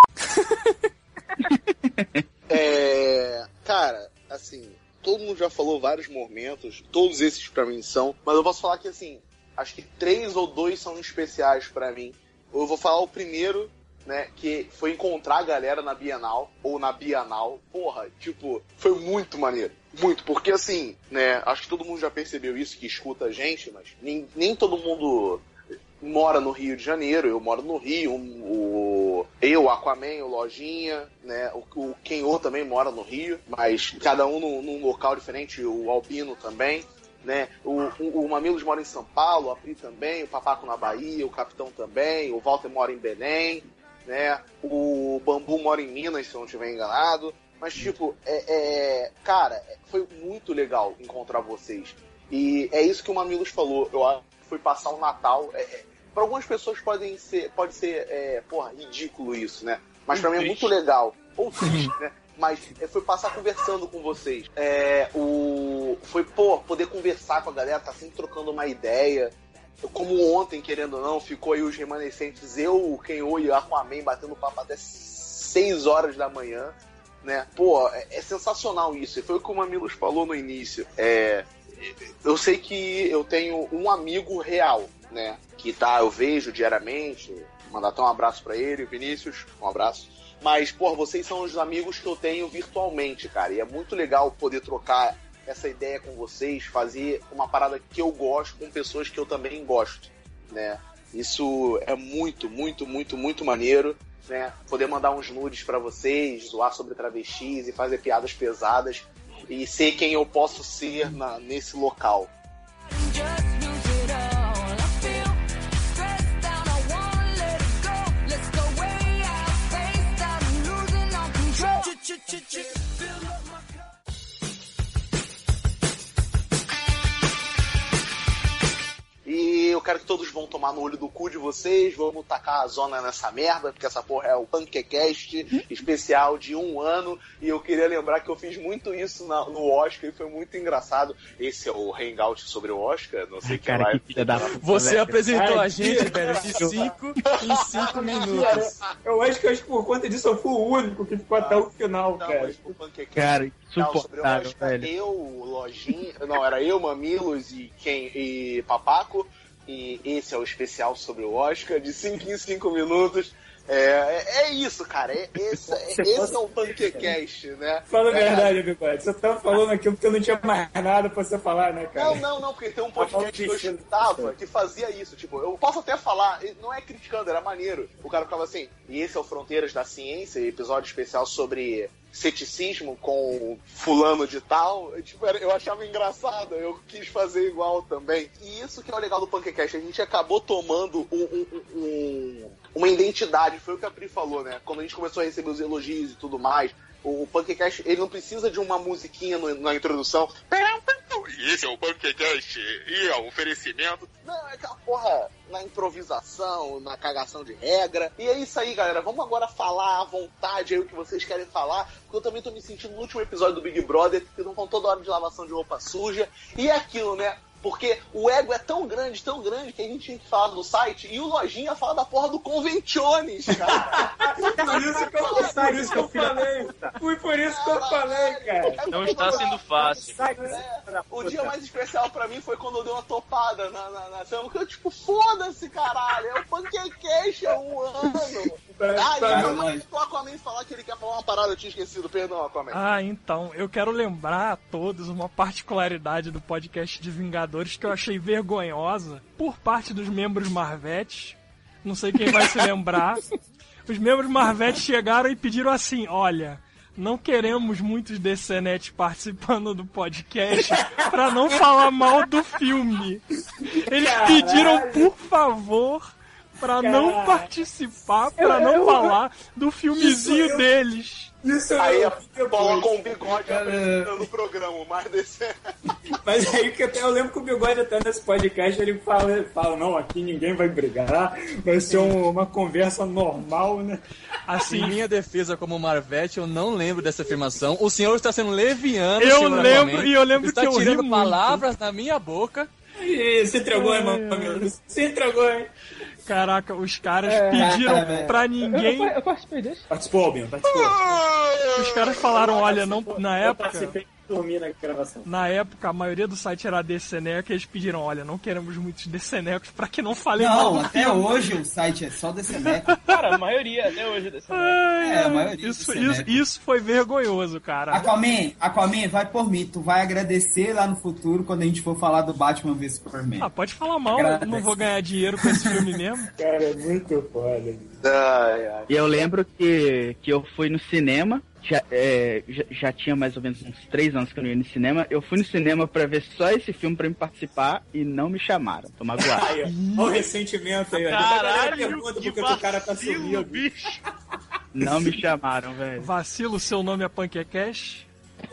Cara, assim, todo mundo já falou vários momentos, todos esses pra mim são, mas eu posso falar que, assim, acho que 3 ou 2 são especiais pra mim. Eu vou falar o primeiro, né, que foi encontrar a galera na Bienal, ou na Bienal. Porra, tipo, foi muito maneiro. Muito, porque assim, né, acho que todo mundo já percebeu isso, que escuta a gente, mas nem todo mundo mora no Rio de Janeiro. Eu moro no Rio, o Aquaman, o Lojinha, né, o Kenô também mora no Rio, mas cada um num local diferente, o Albino também, né, o Mamilos mora em São Paulo, a Pri também, o Papaco na Bahia, o Capitão também, o Walter mora em Belém, né, o Bambu mora em Minas, se eu não estiver enganado, mas tipo, cara, foi muito legal encontrar vocês, e é isso que o Mamilos falou. Eu acho que foi passar o Natal, para algumas pessoas pode ser ridículo isso, né, mas pra mim é muito legal, ou triste, né, mas foi passar conversando com vocês, foi, poder conversar com a galera, tá sempre trocando uma ideia. Como ontem, querendo ou não, ficou aí os remanescentes, eu, o Kenô e o Aquaman batendo papo até 6 horas da manhã, né? Pô, é sensacional isso. E foi o que o Mamilos falou no início. Eu sei que eu tenho um amigo real, né? Que eu vejo diariamente. Mandar até um abraço pra ele, o Vinícius, um abraço. Mas, pô, vocês são os amigos que eu tenho virtualmente, cara. E é muito legal poder trocar essa ideia com vocês, fazer uma parada que eu gosto com pessoas que eu também gosto, né? Isso é muito, muito, muito, muito maneiro, né? Poder mandar uns nudes pra vocês, zoar sobre travestis e fazer piadas pesadas e ser quem eu posso ser nesse local. E eu quero que todos vão tomar no olho do cu de vocês, vamos tacar a zona nessa merda, porque essa porra é o Punkecast especial de 1 ano, e eu queria lembrar que eu fiz muito isso no Oscar e foi muito engraçado. Esse é o Hangout sobre o Oscar, não sei quem vai... Você apresentou a gente, velho, de 5 em 5 minutos. Eu acho que por conta disso eu fui o único que ficou até o final, cara. O Punkecast, cara, insuportável, velho. Eu, Lojinha... Não, era eu, Mamilos e Papaco. E esse é o especial sobre o Oscar, de 5 em 5 minutos. É isso, cara. Esse é o Punkecast, né? Fala a verdade, Bigode. Você tava falando aquilo porque eu não tinha mais nada pra você falar, né, cara? Não, porque tem um podcast que eu escutava que fazia isso. Tipo, eu posso até falar, não é criticando, era maneiro. O cara ficava assim, e esse é o Fronteiras da Ciência, episódio especial sobre ceticismo com fulano de tal. Tipo, eu achava engraçado, eu quis fazer igual também. E isso que é o legal do Punkecast, a gente acabou tomando uma identidade, foi o que a Pri falou, né? Quando a gente começou a receber os elogios e tudo mais, o Punkecast, ele não precisa de uma musiquinha na introdução. Esse é o Punkecast e é o oferecimento. Não, é aquela porra na improvisação, na cagação de regra. E é isso aí, galera. Vamos agora falar à vontade aí o que vocês querem falar, porque eu também tô me sentindo no último episódio do Big Brother, que estão toda hora de lavação de roupa suja. E é aquilo, né? Porque o ego é tão grande que a gente tinha que falar do site e o Lojinha fala da porra do Conventiones, cara. Por isso que eu falei. Foi por isso que eu falei, cara. Não está sendo fácil. O dia mais especial pra mim foi quando eu dei uma topada na cama, que eu tipo, foda-se, caralho. É o Punkecast, é 1 ano. O Aquaman falar que ele quer falar uma parada, eu tinha esquecido, perdão, Aquaman. Então, eu quero lembrar a todos uma particularidade do podcast de Vingadores que eu achei vergonhosa por parte dos membros Marvetes. Não sei quem vai se lembrar. Os membros Marvetes chegaram e pediram assim, olha, não queremos muitos DCNet participando do podcast pra não falar mal do filme. Eles pediram, por favor, pra não participar, pra não falar do filmezinho deles. Isso aí a bola com o bigode apresentando o programa, mais desse. Mas aí que até eu lembro que o bigode até nesse podcast ele fala, não, aqui ninguém vai brigar, vai ser uma conversa normal, né? Assim, em minha defesa como Marvete, eu não lembro dessa afirmação. O senhor está sendo leviano. Eu lembro está que eu tirando ri palavras na minha boca. E se entregou, irmão? Se entregou, hein? Caraca, os caras pediram pra ninguém... Eu participei desse. Participou, Albino, participou. Os caras falaram, olha, não, na época... Eu participei e dormi na gravação. Na época, a maioria do site era DCNeco e eles pediram, olha, não queremos muitos DCNecos pra que não falem mal do até filme. hoje o site é só DCNeco. Cara, a maioria, até hoje é DCNeco. A maioria Isso foi vergonhoso, cara. Aquaman, vai por mim. Tu vai agradecer lá no futuro quando a gente for falar do Batman vs Superman. Ah, pode falar mal, eu não vou ganhar dinheiro com esse filme mesmo. Cara, é muito foda. E eu lembro que eu fui no cinema, já tinha mais ou menos uns 3 anos que eu não ia no cinema. Eu fui no cinema pra ver só esse filme pra me participar e não me chamaram. Tô magoado. Olha o ressentimento aí. Caralho, pergunta porque o cara tá sumido. Bicho. Não me chamaram, velho. Vacilo, seu nome é Punkecast?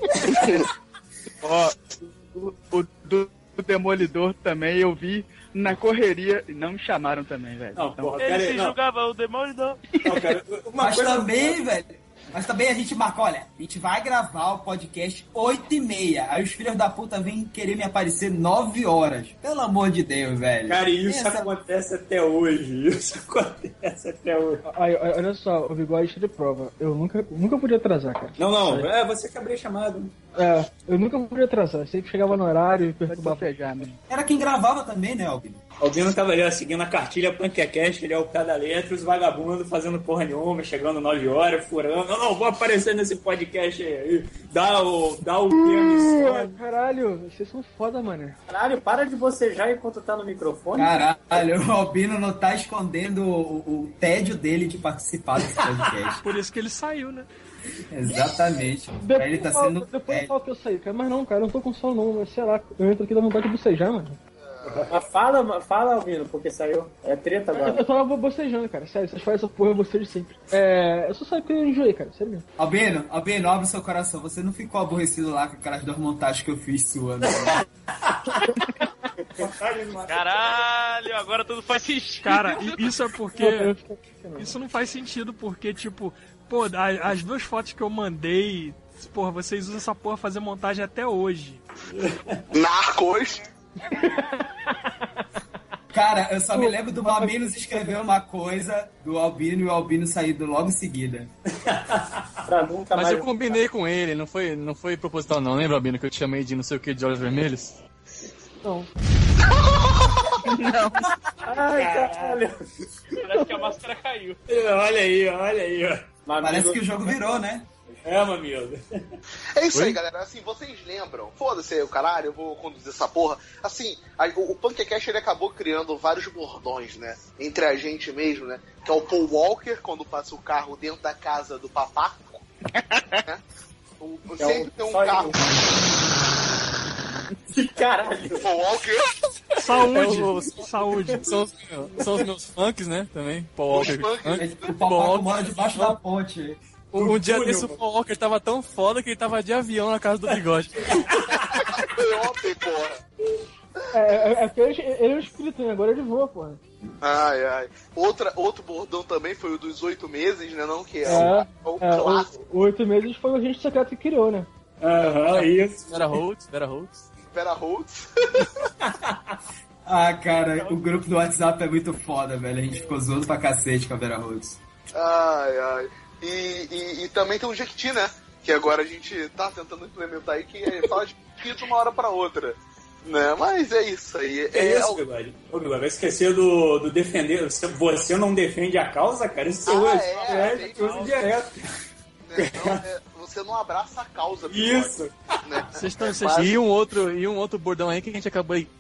Ó, o Demolidor também eu vi na correria e não me chamaram também, velho. Não, então, porra, Ele se julgava o Demolidor. Não, cara, Mas também, velho. Mas também a gente marca, olha, a gente vai gravar o podcast 8h30. Aí os filhos da puta vêm querer me aparecer 9 horas. Pelo amor de Deus, velho. Cara, isso acontece até hoje. Isso acontece até hoje. Aí, olha só, o bigode está de prova. Eu nunca podia atrasar, cara. Não. Você que abria chamado. Eu nunca podia atrasar. Sempre chegava no horário e perturbava. Era quem gravava também, né, Albino? Albino tava ali seguindo a cartilha Punkecast, ele é o cada letra, os vagabundos fazendo porra nenhuma, chegando 9 horas, furando. Não, vou aparecer nesse podcast aí. Dá o Caralho, vocês são foda, mano. Caralho, para de bocejar enquanto tá no microfone. Caralho, o Albino não tá escondendo o tédio dele de participar desse podcast. Por isso que ele saiu, né? Exatamente. Depois ele tá sendo. Depois eu falo que eu saí, cara. Mas não, cara, eu não tô com sono não. Mas sei lá, eu entro aqui da vontade de bocejar, mano. Mas fala, Albino, porque saiu. É treta agora. Eu tava bocejando, cara. Sério, vocês fazem essa porra, eu bocejo sempre. Eu só saio porque eu enjoei, cara. Sério mesmo. Albino, abre seu coração. Você não ficou aborrecido lá com aquelas 2 montagens que eu fiz suando. Caralho, agora tudo faz sentido. Cara, isso é porque... Isso não faz sentido porque, tipo... Pô, as 2 fotos que eu mandei... Porra, vocês usam essa porra fazer montagem até hoje. Narcos. Cara, eu só me lembro do Mamilos escrever uma coisa do Albino e o Albino sair logo em seguida. Mas eu combinei com ele, não foi proposital não. Lembra, Albino, que eu te chamei de não sei o que de olhos vermelhos? Não. Não. Ai, caralho. Parece que a máscara caiu. Olha aí, ó. Parece que o jogo virou, né? Mamilo. É isso aí, galera. Assim, vocês lembram? Foda-se o caralho, eu vou conduzir essa porra. Assim, o Punkecast ele acabou criando vários bordões, né? Entre a gente mesmo, né? Que é o Paul Walker, quando passa o carro dentro da casa do papá. Né? Sempre tem um carro. Caralho. Paul Walker. Saúde. São os meus funks, né? Também. Paul Walker. O papá mora debaixo da ponte. Um dia desse o Paul Walker tava tão foda que ele tava de avião na casa do bigode. Ontem, porra. Porque ele é um espírito, né? Agora ele voa, porra. Ai. Outro bordão também foi o dos 8 meses, né? Não, que é o clássico. 8 meses foi o agente secreto que criou, né? Isso. Vera Holtz. Cara, o grupo do WhatsApp é muito foda, velho. A gente ficou zoando pra cacete com a Vera Holtz. Ai. E também tem o Jequiti, né? Que agora a gente tá tentando implementar aí, que fala de de uma hora pra outra. Né? Mas é isso aí. Isso, Bigode. Ô, Bigode, vai esquecer do defender. Você não defende a causa, cara? Isso você usa direto. Você não abraça a causa. Isso. Né? E um outro bordão aí que a gente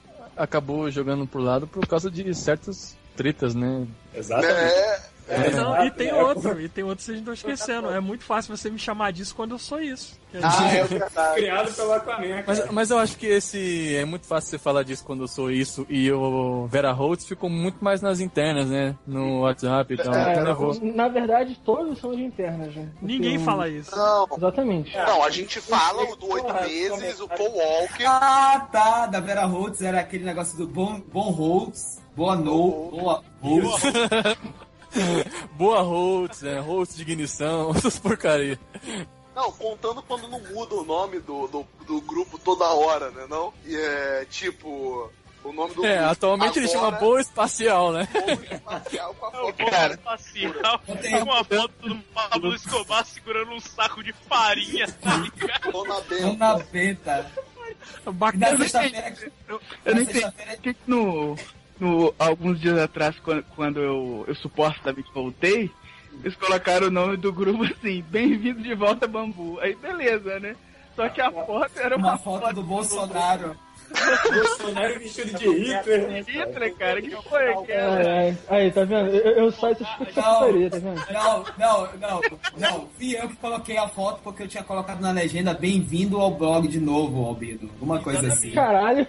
acabou jogando pro lado por causa de certas tretas, né? Exatamente. Exato, e tem outro, que vocês não estão esquecendo. É muito fácil você me chamar disso quando eu sou isso. Criado pelo Aquaman. Mas eu acho que é muito fácil você falar disso quando eu sou isso, e o Vera Holtz ficou muito mais nas internas, né? No WhatsApp e tal. Na verdade, todos são de internas, né? Ninguém fala isso. Não. Exatamente. Não, a gente fala o do 8 meses, o Paul Walker. Ah, tá. Da Vera Holtz era aquele negócio do Bon Holtz. Boa Holtz. Boa Holtz, né? Holtz de ignição, essas porcaria. Não, contando quando não muda o nome do grupo toda hora, né? Não? E é tipo. O nome do grupo. Atualmente ele chama Boa Espacial, né? Boa Espacial com a foto. Boa Espacial com uma foto do Pablo Escobar segurando um saco de farinha, tá ligado? Dona Benta. Bacana. Eu não entendi alguns dias atrás, quando eu supostamente voltei, eles colocaram o nome do grupo assim, bem-vindo de volta, Bambu. Aí beleza, né? Só que a foto era uma foto do Bolsonaro. Bolsonaro vestido de Hitler. Hitler, cara, que foi aquela? Aí, tá vendo? Eu saio dessas putaria, tá vendo? Não. Fui eu que coloquei a foto porque eu tinha colocado na legenda bem-vindo ao blog de novo, Albedo. Alguma coisa assim. Caralho.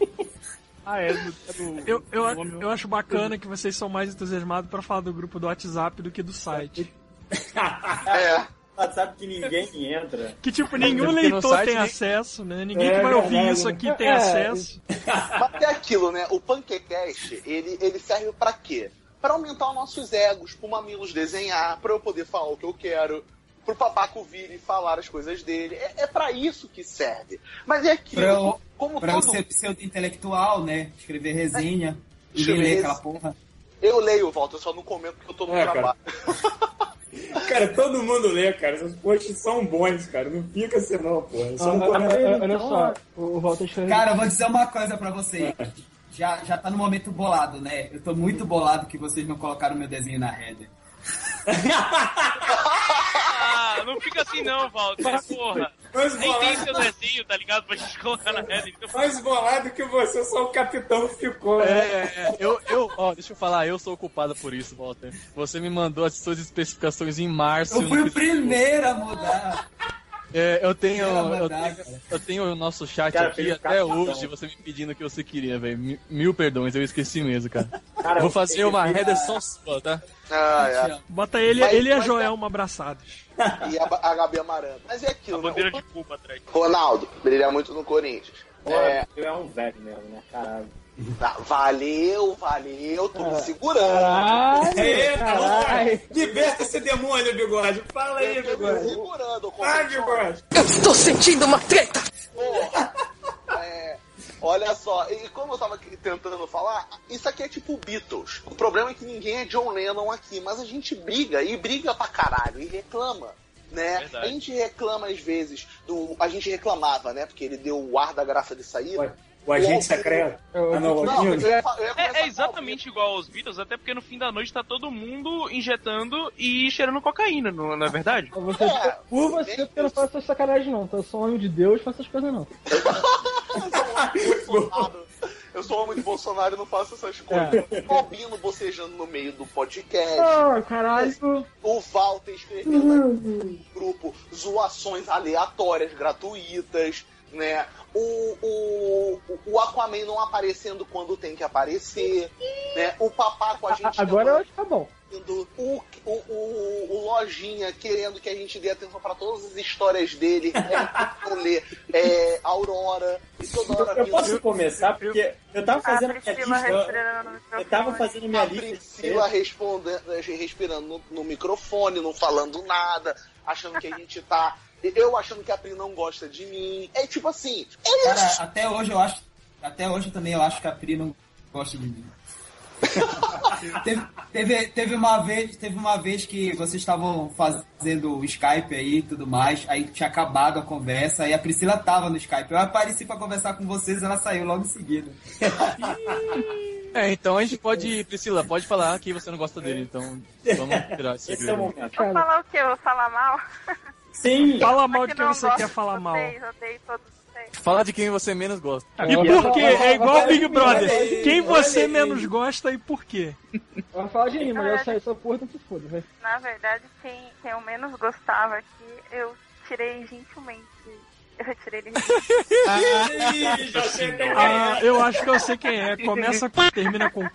Eu acho bacana que vocês são mais entusiasmados pra falar do grupo do WhatsApp do que do site. WhatsApp que ninguém entra. Que tipo, nenhum leitor tem acesso, né? Ninguém que vai ouvir isso aqui tem acesso. Mas é aquilo, né? O Pancakecast, ele serve pra quê? Pra aumentar os nossos egos, pro Mamilos desenhar, pra eu poder falar o que eu quero, pro Papaco vir e falar as coisas dele. É pra isso que serve. Mas é aquilo. Pra eu ser pseudo-intelectual, né? Escrever resenha. Ninguém lê aquela porra. Eu leio, Walter, eu só não comento porque eu tô no trabalho. Cara, todo mundo lê, cara. Esses posts são bons, cara. Não fica assim não, porra. Olha só, o Walter escreveu... Cara, eu vou dizer uma coisa pra vocês. Já tá no momento bolado, né? Eu tô muito bolado que vocês não colocaram meu desenho na header. Não fica assim não, Walter. Porra. Nem tem seu desenho, tá ligado? Pra gente colocar na header. Mais bolado que você, só o capitão ficou. Deixa eu falar, eu sou o culpado por isso, Walter. Você me mandou as suas especificações em março. Eu fui o primeiro a mudar. Eu tenho o nosso chat aqui até hoje, você me pedindo o que você queria, velho. Mil perdões, eu esqueci mesmo, cara. Vou fazer uma header só sua, tá? Bota ele e a Joelma abraçados. E a Gabi Amaranta. Mas é aquilo, a bandeira de culpa atrás. Ronaldo, brilha muito no Corinthians. É um velho mesmo, né? Caralho. Valeu, tô me segurando. Liberta esse demônio, Bigode. Fala aí, Bigode. Segurando, Bigode. Eu estou sentindo uma treta. Porra. Olha só, e como eu tava tentando falar, isso aqui é tipo Beatles. O problema é que ninguém é John Lennon aqui, mas a gente briga, e briga pra caralho, e reclama, né? Verdade. A gente reclama às vezes, a gente reclamava, né? Porque ele deu o ar da graça de sair. O agente secreto. É exatamente igual aos Beatles, até porque no fim da noite tá todo mundo injetando e cheirando cocaína, não é verdade? Você porque eu não faço essa sacanagem não, eu sou um homem de Deus, faço essas coisas não. Eu sou homem de Bolsonaro e não faço essas coisas. O Bino bocejando no meio do podcast. Caralho. O Walter escrevendo no grupo zoações aleatórias, gratuitas, né? O Aquaman não aparecendo quando tem que aparecer, né? O Papá com a gente... Agora eu acho que tá bom. O Lojinha querendo que a gente dê atenção pra todas as histórias dele, Aurora, e toda hora... Eu posso começar? Porque eu tava fazendo minha lista... Eu tava fazendo minha lista... A Priscila respirando no microfone, não falando nada, achando que a gente tá... Eu achando que a Pri não gosta de mim. É tipo assim... Cara, até hoje também eu acho que a Pri não gosta de mim. teve uma vez que vocês estavam fazendo o Skype aí e tudo mais, aí tinha acabado a conversa, aí a Priscila tava no Skype. Eu apareci pra conversar com vocês e ela saiu logo em seguida. Então a gente pode, Priscila, pode falar que você não gosta dele, então vamos tirar esse segredo. Vou falar o quê? Vou falar mal? Sim! Fala mal de quem você quer falar mal. Odeio todos vocês. Fala de quem você menos gosta. E por quê? É igual Big Brother. Quem você menos gosta e por quê? Eu vou falar de mim, mas essa aí só porra, não se foda, velho. Na verdade, quem eu menos gostava aqui, eu tirei gentilmente. Eu retirei ele. Eu acho que eu sei quem é. Começa com, termina com.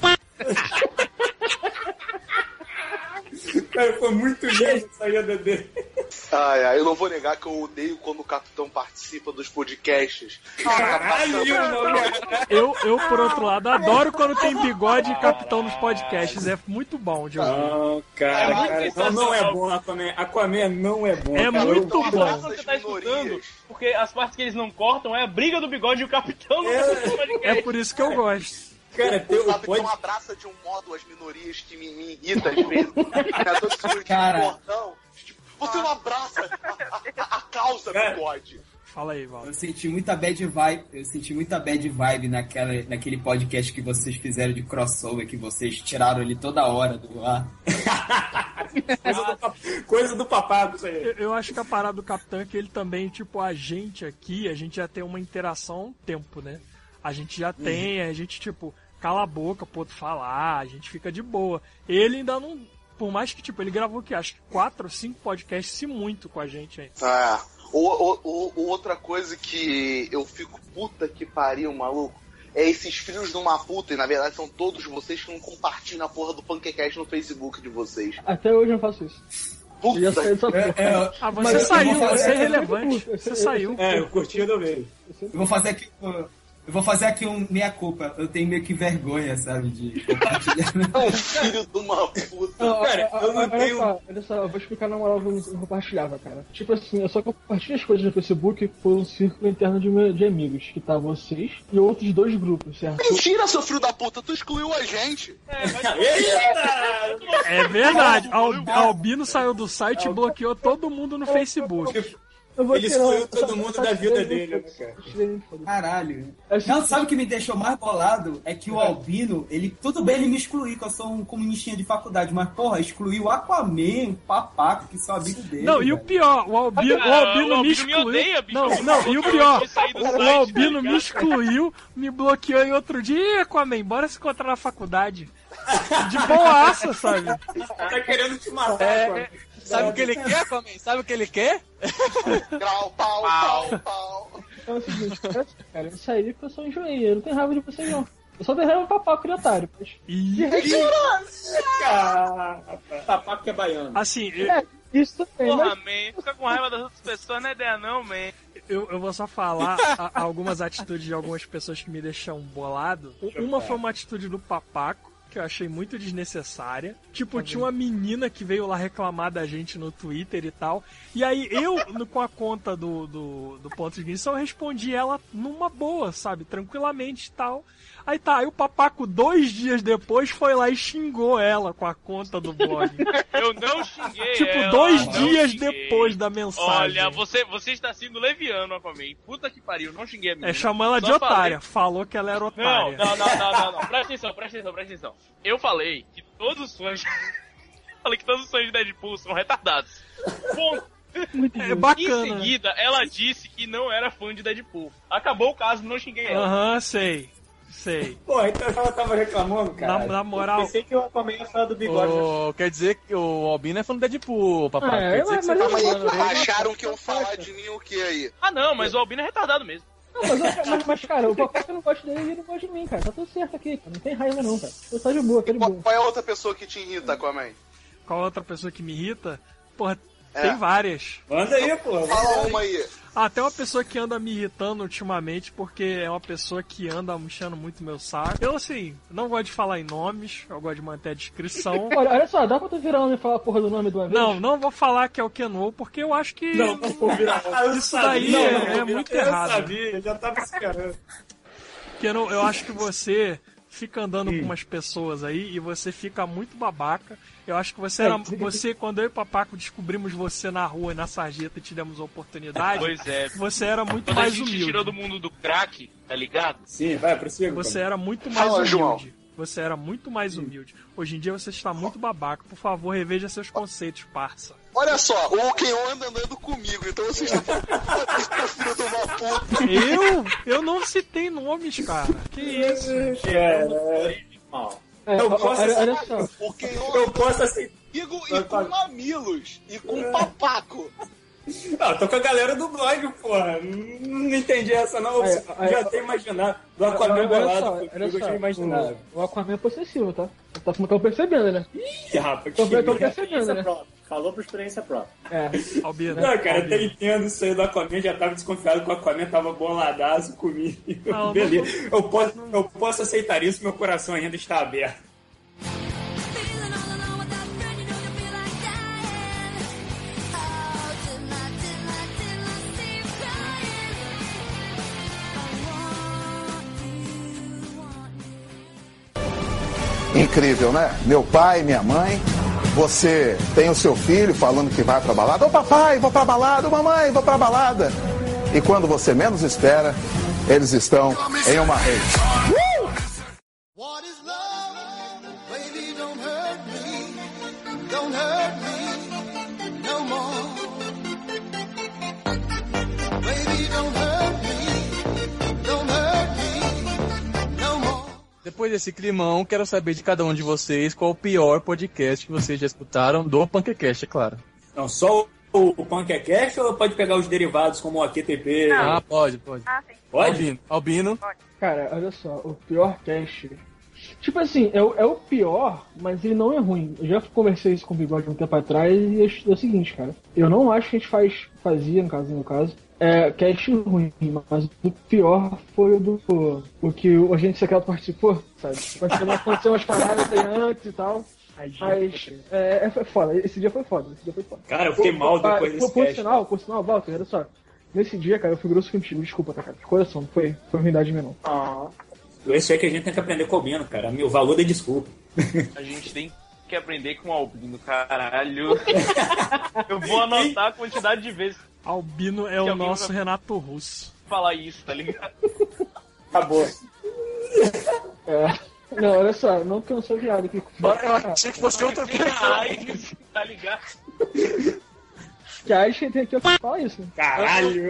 Cara, foi muito lindo sair a bebê. Eu não vou negar que eu odeio quando o Capitão participa dos podcasts. Eu, por outro lado, adoro quando tem bigode e Capitão nos podcasts. É muito bom de ouvir. Não, cara, não é bom Aquaman. Aquaman não é bom. É cara. muito bom. Você tá escutando, porque as partes que eles não cortam é a briga do bigode e o Capitão no podcast. É por isso que eu gosto. Cara, sabe que não abraça de um modo as minorias que me irrita às vezes. Cara, você não abraça a causa do bigode. Fala aí, Val. Eu senti muita bad vibe naquele podcast que vocês fizeram de crossover, que vocês tiraram ele toda hora do ar. Coisa do papaco, isso aí. Eu acho que a parada do Capitão é que ele também, tipo, a gente aqui, a gente já tem uma interação há um tempo, né? A gente já tem, a gente, tipo, cala a boca pro outro falar, a gente fica de boa. Ele ainda não... Por mais que, tipo, ele gravou, que acho que 4 ou 5 podcasts, se muito, com a gente aí. Outra coisa que eu fico puta que pariu, maluco, é esses filhos de uma puta, e na verdade são todos vocês que não compartilham a porra do Punkecast no Facebook de vocês. Até hoje eu faço isso. Puta eu já saí dessa porra. Você saiu, você é relevante. Você saiu. Eu curti do meio. Eu vou fazer aqui um meia-culpa. Eu tenho meio que vergonha, sabe, de compartilhar. Filho de uma puta. Cara, eu não tenho... Olha só, eu vou explicar na moral que eu não compartilhava, cara. Tipo assim, eu só compartilho as coisas no Facebook por um círculo interno de amigos, que tá vocês e outros 2 grupos, certo? Mentira, seu filho da puta, tu excluiu a gente. É verdade. Albino saiu do site e bloqueou todo mundo no Facebook. Ele excluiu todo mundo da vida dele, né, cara? Caralho. Não, sabe o que me deixou mais bolado? É que o Albino, tudo bem ele me excluir, que eu sou um comunistinha de faculdade, mas, porra, excluiu o Aquaman, o Papaco, que são amigos dele. Não, e o pior, o Albino me excluiu. Não, e o pior, o Albino me excluiu, me bloqueou em outro dia, Aquaman, bora se encontrar na faculdade. De boaça, sabe? Tá querendo te matar, Aquaman. Sabe o que ele quer, Aquaman? Sabe o que ele quer? Grau, pau. Então é o seguinte, cara, eu saí porque eu sou enjoei, eu não tenho raiva de vocês não. Eu só tenho raiva do Papaco de otário. Papaco que é baiano. Assim, isso também. Porra, man, fica com raiva das outras pessoas não é ideia não, man. Eu vou só falar algumas atitudes de algumas pessoas que me deixam bolado. Uma foi uma atitude do Papaco, que eu achei muito desnecessária. Tipo, tinha uma menina que veio lá reclamar da gente no Twitter e tal. E aí eu, com a conta do Ponto de Ignição, eu respondi ela numa boa, sabe? Tranquilamente e tal. Aí o Papaco 2 dias depois foi lá e xingou ela com a conta do blog. Eu não xinguei tipo, ela. 2 dias depois da mensagem. Olha, você está sendo leviano, Aquaman. Puta que pariu, não xinguei a menina. Chamou ela de otária. Falou que ela era otária. Não. Presta atenção. Eu falei que todos os fãs... falei que todos os fãs de Deadpool são retardados. Ponto. É bacana. Em seguida, ela disse que não era fã de Deadpool. Acabou o caso, não xinguei ela. Aham, sei. Pô, então ela tava reclamando, cara. Na moral... Eu pensei que o Aquaman ia falar do bigode. Quer dizer que o Albino é fã do Deadpool, papai. Quer dizer que você tá falando acharam que iam falar de mim o que aí? Não, mas o Albino é retardado mesmo. Não, mas cara, o Papaco não gosta dele e ele não gosta de mim, cara. Tá tudo certo aqui, cara. Não tem raiva não, cara. Eu tô de boa, tô de boa. Qual é a outra pessoa que te irrita, Aquaman? Qual outra pessoa que me irrita? Porra, tem várias. Manda aí, pô. Fala uma aí. Tem uma pessoa que anda me irritando ultimamente, porque é uma pessoa que anda mexendo muito meu saco. Eu, assim, não gosto de falar em nomes, eu gosto de manter a descrição. Olha só, dá pra tu virar e falar a porra do nome de uma vez? Não vou falar que é o Kenô, porque eu acho que... Não vou virar. Isso daí é muito errado. Eu sabia, já tava esperando. Kenô, eu acho que você fica andando com umas pessoas aí e você fica muito babaca. Eu acho que você quando eu e o Papaco descobrimos você na rua e na sarjeta e te demos a oportunidade, você era muito mais humilde. Quando a gente tirou do mundo do crack, tá ligado? Sim, vai, prossiga. Você era muito mais humilde. você era muito mais humilde. Hoje em dia você está muito babaca. Por favor, reveja seus conceitos, parça. Olha só, o Kenyon anda andando comigo, então você já filho de uma puta. Eu não citei nomes, cara. Que isso? Eu posso aceitar. E com mamilos, e com papaco. Eu tô com a galera do blog, porra. Não entendi essa, não. Já até imaginado. Do Aquaman bolado, eu já imaginado. O Aquaman é possessivo, tá? Estão percebendo, né? Ih, rapaz, Estão percebendo, né? Falou por experiência própria. Albino. Não, cara, até entendo isso aí do Aquaman. Já tava desconfiado que o Aquaman tava boladaço comigo. Não, beleza. Eu posso aceitar isso, meu coração ainda está aberto. Incrível, né? Meu pai, minha mãe, você tem o seu filho falando que vai pra balada. Ô papai, vou pra balada, ô mamãe, vou pra balada. E quando você menos espera, eles estão em uma rede. Depois desse climão, quero saber de cada um de vocês qual o pior podcast que vocês já escutaram do PanqueCast, é claro. Não, só o PanqueCast ou pode pegar os derivados como o AQTP? Ah, pode. Sim. Pode? Albino? Pode. Cara, olha só, o pior cast... Tipo assim, é o pior, mas ele não é ruim. Eu já conversei isso com o Bigode um tempo atrás e é o seguinte, cara. Eu não acho que a gente fazia, no meu caso, cast ruim, mas o pior foi o que o agente secreto participou, sabe? Quando aconteceu umas paradas aí antes e tal. Mas foi foda, esse dia foi foda. Cara, eu fiquei mal depois desse cast. Por sinal, Walter, olha só. Nesse dia, cara, eu fui grosso contigo, desculpa, tá, cara? De coração, não foi ruindade minha, não. Isso é que a gente tem que aprender com o Albino, cara. Meu valor da desculpa. A gente tem que aprender com o Albino, caralho. Eu vou anotar a quantidade de vezes. Albino é o nosso Renato Russo. Falar isso, tá ligado? Acabou. Não, olha só, não que eu não sou viado aqui. Eu achei que fosse outra coisa. Tá ligado? Que a gente tem que falar isso. Caralho!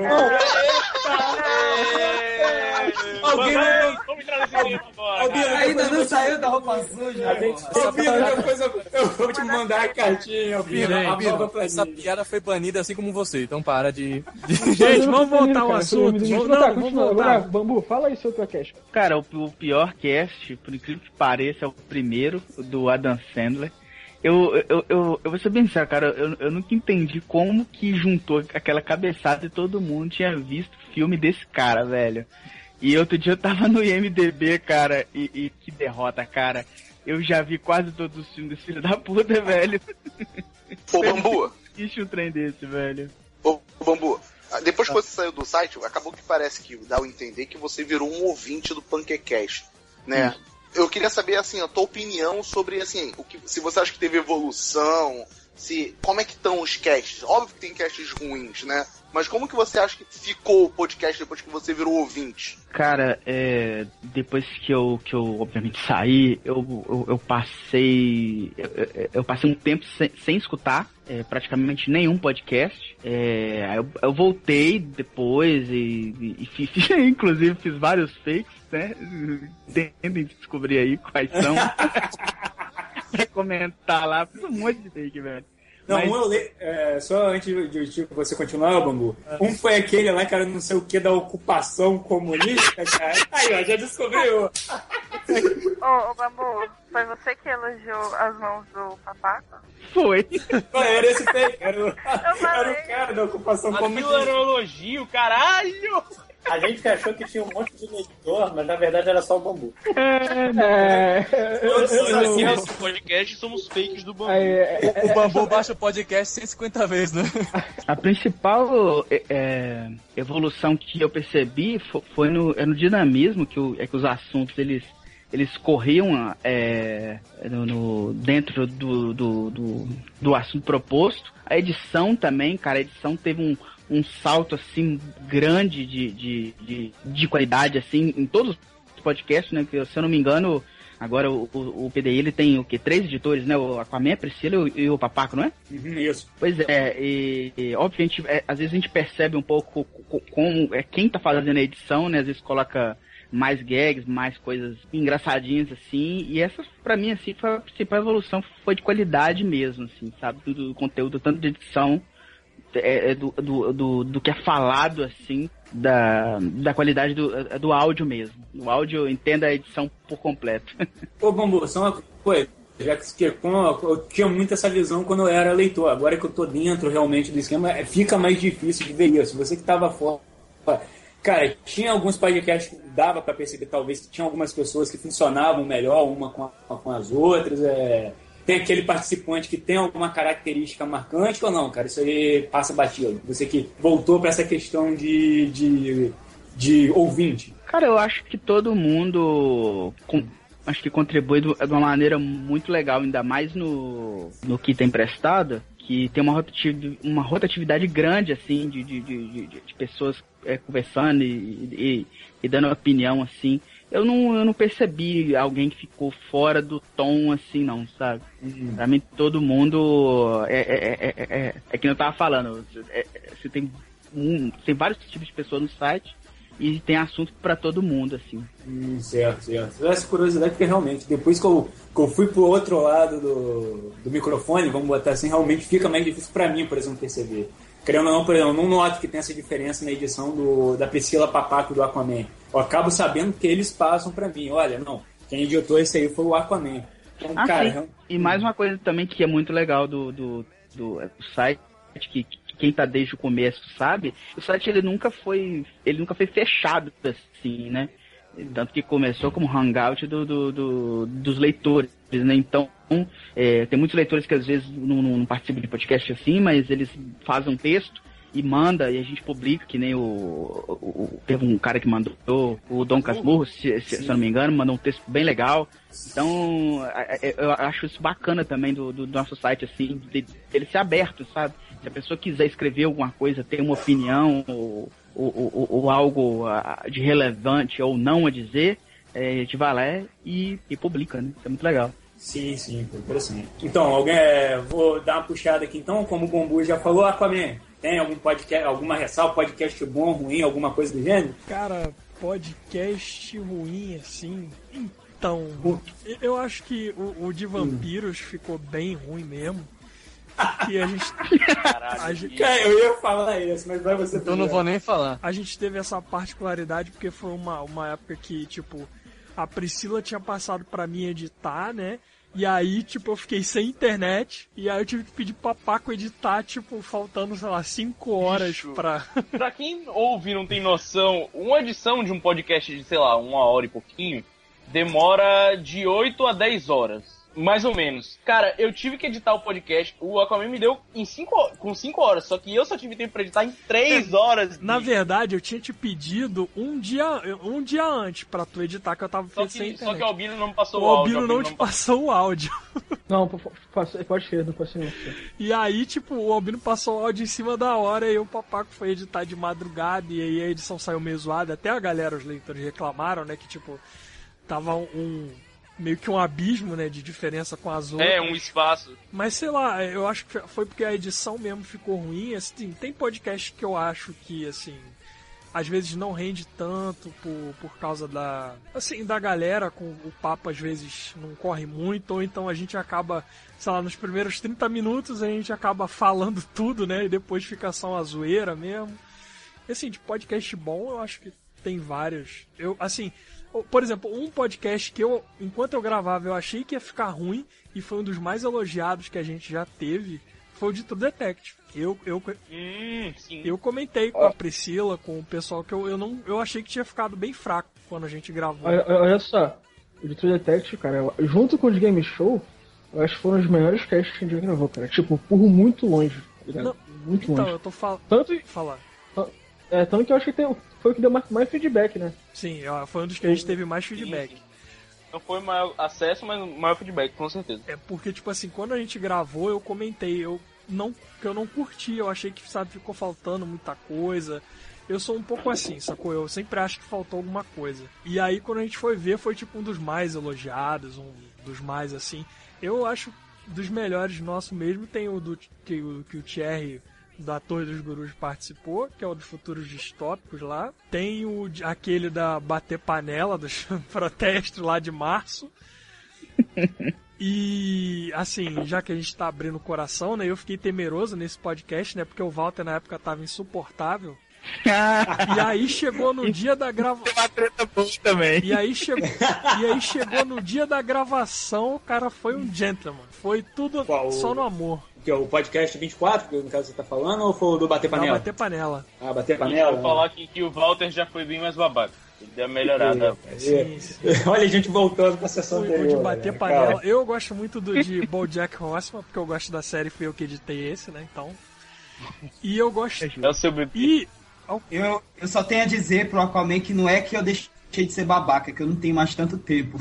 Albino ainda não saiu da roupa suja. Albino, depois eu vou te mandar a cartinha, Albino. Essa piada foi banida assim como você, então para de... Gente, vamos voltar ao assunto. Vamos voltar. Bambu, fala aí seu teu cast. Cara, o pior cast, por incrível que pareça, é o primeiro, o do Adam Sandler. Eu vou ser bem sincero, cara, eu nunca entendi como que juntou aquela cabeçada e todo mundo tinha visto filme desse cara, velho. E outro dia eu tava no IMDB, cara, e que derrota, cara. Eu já vi quase todos os filmes desse filho da puta, velho. Ô, Bambu. Existe um trem desse, velho. Ô, Bambu, depois que você saiu do site, acabou que parece que dá a entender que você virou um ouvinte do PanqueCast, né? Eu queria saber, assim, a tua opinião sobre, assim, se você acha que teve evolução, como é que estão os casts? Óbvio que tem casts ruins, né? Mas como que você acha que ficou o podcast depois que você virou ouvinte? Cara, depois que eu obviamente saí, eu passei um tempo sem escutar praticamente nenhum podcast. Eu voltei depois e inclusive fiz vários fakes, né? Tentem descobrir aí quais são. Pra comentar lá, fiz um monte de fake, velho. Não, só antes de você continuar, Bambu. Um foi aquele lá, cara, não sei o que, da ocupação comunista, cara. Aí, ó, já descobriu. Ô, Bambu, foi você que elogiou as mãos do papaco? Foi. Era esse fake, era o cara da ocupação comunista. Aquilo era um elogio, caralho! A gente achou que tinha um monte de leitor, mas na verdade era só o Bambu. Todos aqui nesse podcast somos fakes do Bambu. O Bambu baixa o podcast 150 vezes, né? A principal evolução que eu percebi foi no dinamismo, que os assuntos eles corriam dentro do assunto proposto. A edição também, cara, a edição teve um salto assim grande de qualidade assim em todos os podcasts, né? Que, se eu não me engano, Agora o PDI, ele tem o quê? 3 editores, né? O Aquaman, a Priscila e o Papaco, não é? Isso. Pois é, e obviamente, às vezes a gente percebe um pouco como quem tá fazendo a edição, né? Às vezes coloca mais gags, mais coisas engraçadinhas, assim, e essa, pra mim, assim, foi a principal evolução, foi de qualidade mesmo, assim, sabe? Do conteúdo, tanto de edição, do que é falado, assim, da qualidade do áudio mesmo. O áudio, entenda a edição por completo. Ô, Bambu, só uma coisa, já que eu tinha muito essa visão quando eu era leitor, agora que eu tô dentro realmente do esquema, fica mais difícil de ver isso. Você que tava fora... Cara, tinha alguns podcasts que dava pra perceber, talvez, que tinha algumas pessoas que funcionavam melhor uma com as outras. Tem aquele participante que tem alguma característica marcante ou não, cara? Isso aí passa batido. Você que voltou pra essa questão de ouvinte. Cara, eu acho que todo mundo acho que contribui de uma maneira muito legal, ainda mais no que tem prestado, que tem uma rotatividade grande, assim, de pessoas conversando e dando opinião, assim. Eu não percebi alguém que ficou fora do tom, assim, não, sabe? Pra mim, todo mundo é que eu tava falando. Você tem vários tipos de pessoas no site e tem assunto pra todo mundo, assim. Certo. Essa curiosidade, porque realmente, depois que eu fui pro outro lado do microfone, vamos botar assim, realmente fica mais difícil pra mim, por exemplo, perceber. Querendo ou não, por exemplo, eu não noto que tem essa diferença na edição da Priscila Papaco do Aquaman. Eu acabo sabendo que eles passam pra mim. Olha, não, quem editou esse aí foi o Aquaman. Então, cara, e mais uma coisa também que é muito legal do site, que quem tá desde o começo sabe, o site ele nunca foi fechado assim, né? Tanto que começou como hangout dos leitores, né? Então, tem muitos leitores que às vezes não participam de podcast assim, mas eles fazem um texto e manda, e a gente publica, que nem teve um cara que mandou, o Dom Casmurro, se eu não me engano, mandou um texto bem legal. Então, eu acho isso bacana também do nosso site, assim, dele ser aberto, sabe? Se a pessoa quiser escrever alguma coisa, ter uma opinião, ou algo de relevante ou não a dizer, a gente vai lá e publica, né? Isso é muito legal. Sim, interessante. Então, vou dar uma puxada aqui, então, como o Bambu já falou, Aquaman, tem algum podcast, alguma ressalva, podcast bom, ruim, alguma coisa do gênero? Cara, podcast ruim, assim... Então, eu acho que o de vampiros ficou bem ruim mesmo. Que a gente... Cara, eu ia falar isso, mas vai você... Eu não vou nem falar. A gente teve essa particularidade porque foi uma época que, tipo, a Priscila tinha passado pra mim editar, né? E aí, tipo, eu fiquei sem internet. E aí eu tive que pedir pro Papaco editar, tipo, faltando, sei lá, 5 horas pra... Pra quem ouve e não tem noção, uma edição de um podcast de, sei lá, 1 hora e pouquinho, demora de 8 a 10 horas. Mais ou menos. Cara, eu tive que editar o podcast. O Aquaman me deu com 5 horas. Só que eu só tive tempo pra editar em 3 horas. Na verdade, eu tinha te pedido um dia antes pra tu editar, que eu tava sem internet. Só que o Albino não me passou o áudio. O Albino não te passou o áudio. Não, pode ser, não pode ser. E aí, tipo, o Albino passou o áudio em cima da hora e o Papaco foi editar de madrugada. E aí a edição saiu meio zoada. Até a galera, os leitores reclamaram, né, que tipo, tava meio que um abismo, né, de diferença com as outras. Um espaço. Mas sei lá, eu acho que foi porque a edição mesmo ficou ruim. Assim, tem podcast que eu acho que, assim, às vezes não rende tanto por causa da galera, com o papo às vezes não corre muito, ou então a gente acaba, sei lá, nos primeiros 30 minutos a gente acaba falando tudo, né, e depois fica só uma zoeira mesmo. E assim, de podcast bom, eu acho que tem vários. Por exemplo, um podcast que enquanto eu gravava, eu achei que ia ficar ruim, e foi um dos mais elogiados que a gente já teve, foi o de True Detective. Eu comentei com a Priscila, com o pessoal, que eu achei que tinha ficado bem fraco quando a gente gravou. Olha só, o de True Detective, cara, junto com os Game Show, eu acho que foram os melhores casts que a gente gravou, cara. Tipo, por muito longe, tá ligado? Muito longe. Então, eu tô falando... Falar. Tanto que eu acho que foi o que deu mais feedback, né? Sim, foi um dos que a gente teve mais feedback. Não foi maior acesso, mas maior feedback, com certeza. É porque, tipo assim, quando a gente gravou, eu comentei, que eu não curti, eu achei que, sabe, ficou faltando muita coisa. eu sou um pouco assim, sacou? Eu sempre acho que faltou alguma coisa. E aí, quando a gente foi ver, foi tipo um dos mais elogiados, um dos mais assim. Eu acho dos melhores nossos mesmo, tem o do que o Thierry da Torre dos Gurus participou, que é o dos futuros distópicos lá. Tem aquele da bater panela, dos protestos lá de março. E, assim, já que a gente tá abrindo o coração, né, eu fiquei temeroso nesse podcast, né, porque o Walter na época tava insuportável. E aí chegou no dia da gravação. Tem uma treta boa também. E aí chegou no dia da gravação, o cara foi um gentleman. Foi tudo só no amor. Que é o podcast 24, que no caso você tá falando, ou foi o do Bater Panela? Não, Bater Panela. Ah, Bater Panela. Eu vou falar que o Walter já foi bem mais babaca. Ele deu uma melhorada. Sim. Olha a gente voltando pra sessão anterior. O de Bater Panela. Cara. Eu gosto muito de BoJack Horseman, porque eu gosto da série, fui eu que editei esse, né, então. E eu gosto... É o seu bebê. E... Eu só tenho a dizer pro Aquaman que não é que eu deixei de ser babaca, que eu não tenho mais tanto tempo.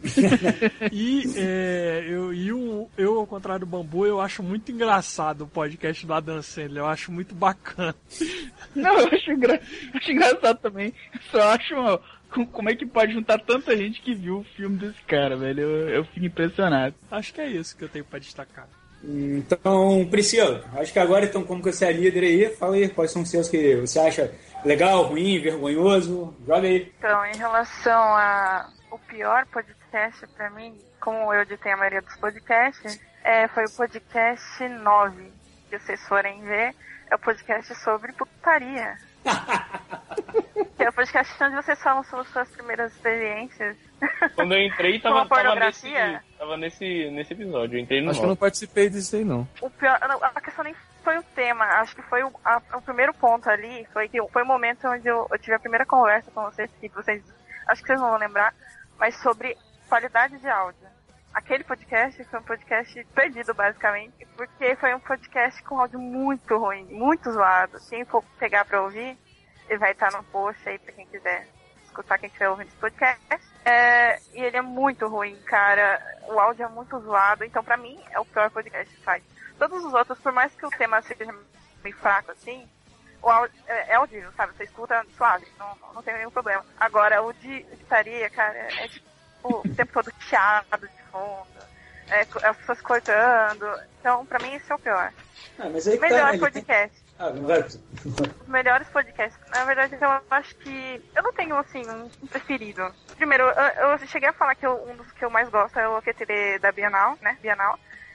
Eu, ao contrário do Bambu, eu acho muito engraçado o podcast do Adam Sandler. Eu acho muito bacana. Não, eu acho engraçado também. Só acho como é que pode juntar tanta gente que viu o filme desse cara, velho. Eu fico impressionado. Acho que é isso que eu tenho pra destacar. Então, Priscila, acho que agora, então, como que você é líder aí, fala aí quais são os seus que você acha legal, ruim, vergonhoso, joga aí. Então, em relação ao pior podcast pra mim, como eu editei a maioria dos podcasts, foi o podcast 9, que vocês forem ver, é o podcast sobre putaria. Que é o podcast onde vocês falam sobre suas primeiras experiências. Quando eu entrei, tava nesse episódio. Eu entrei no Acho que eu não participei disso aí, não. O pior, a questão nem foi o tema. Acho que foi o primeiro ponto ali. Foi o momento onde eu tive a primeira conversa com vocês. Que vocês, acho que vocês não vão lembrar. Mas sobre qualidade de áudio. Aquele podcast foi um podcast perdido, basicamente. Porque foi um podcast com áudio muito ruim. Muito zoado. Quem for pegar pra ouvir, ele vai estar no post aí pra quem quiser escutar, quem estiver ouvindo esse podcast. E ele é muito ruim, cara. O áudio é muito zoado. Então, pra mim, é o pior podcast que faz. Todos os outros, por mais que o tema seja meio fraco, assim, o áudio é audível, sabe? Você escuta suave, não tem nenhum problema. Agora, o de putaria, cara, é tipo o tempo todo chiado de fundo. As pessoas cortando. Então, pra mim, esse é o pior. Mas aí melhor podcast. Os melhores podcasts. Na verdade, eu acho que eu não tenho, assim, um preferido. Primeiro, eu cheguei a falar que um dos que eu mais gosto é o QTD da Bienal, né? Bienal.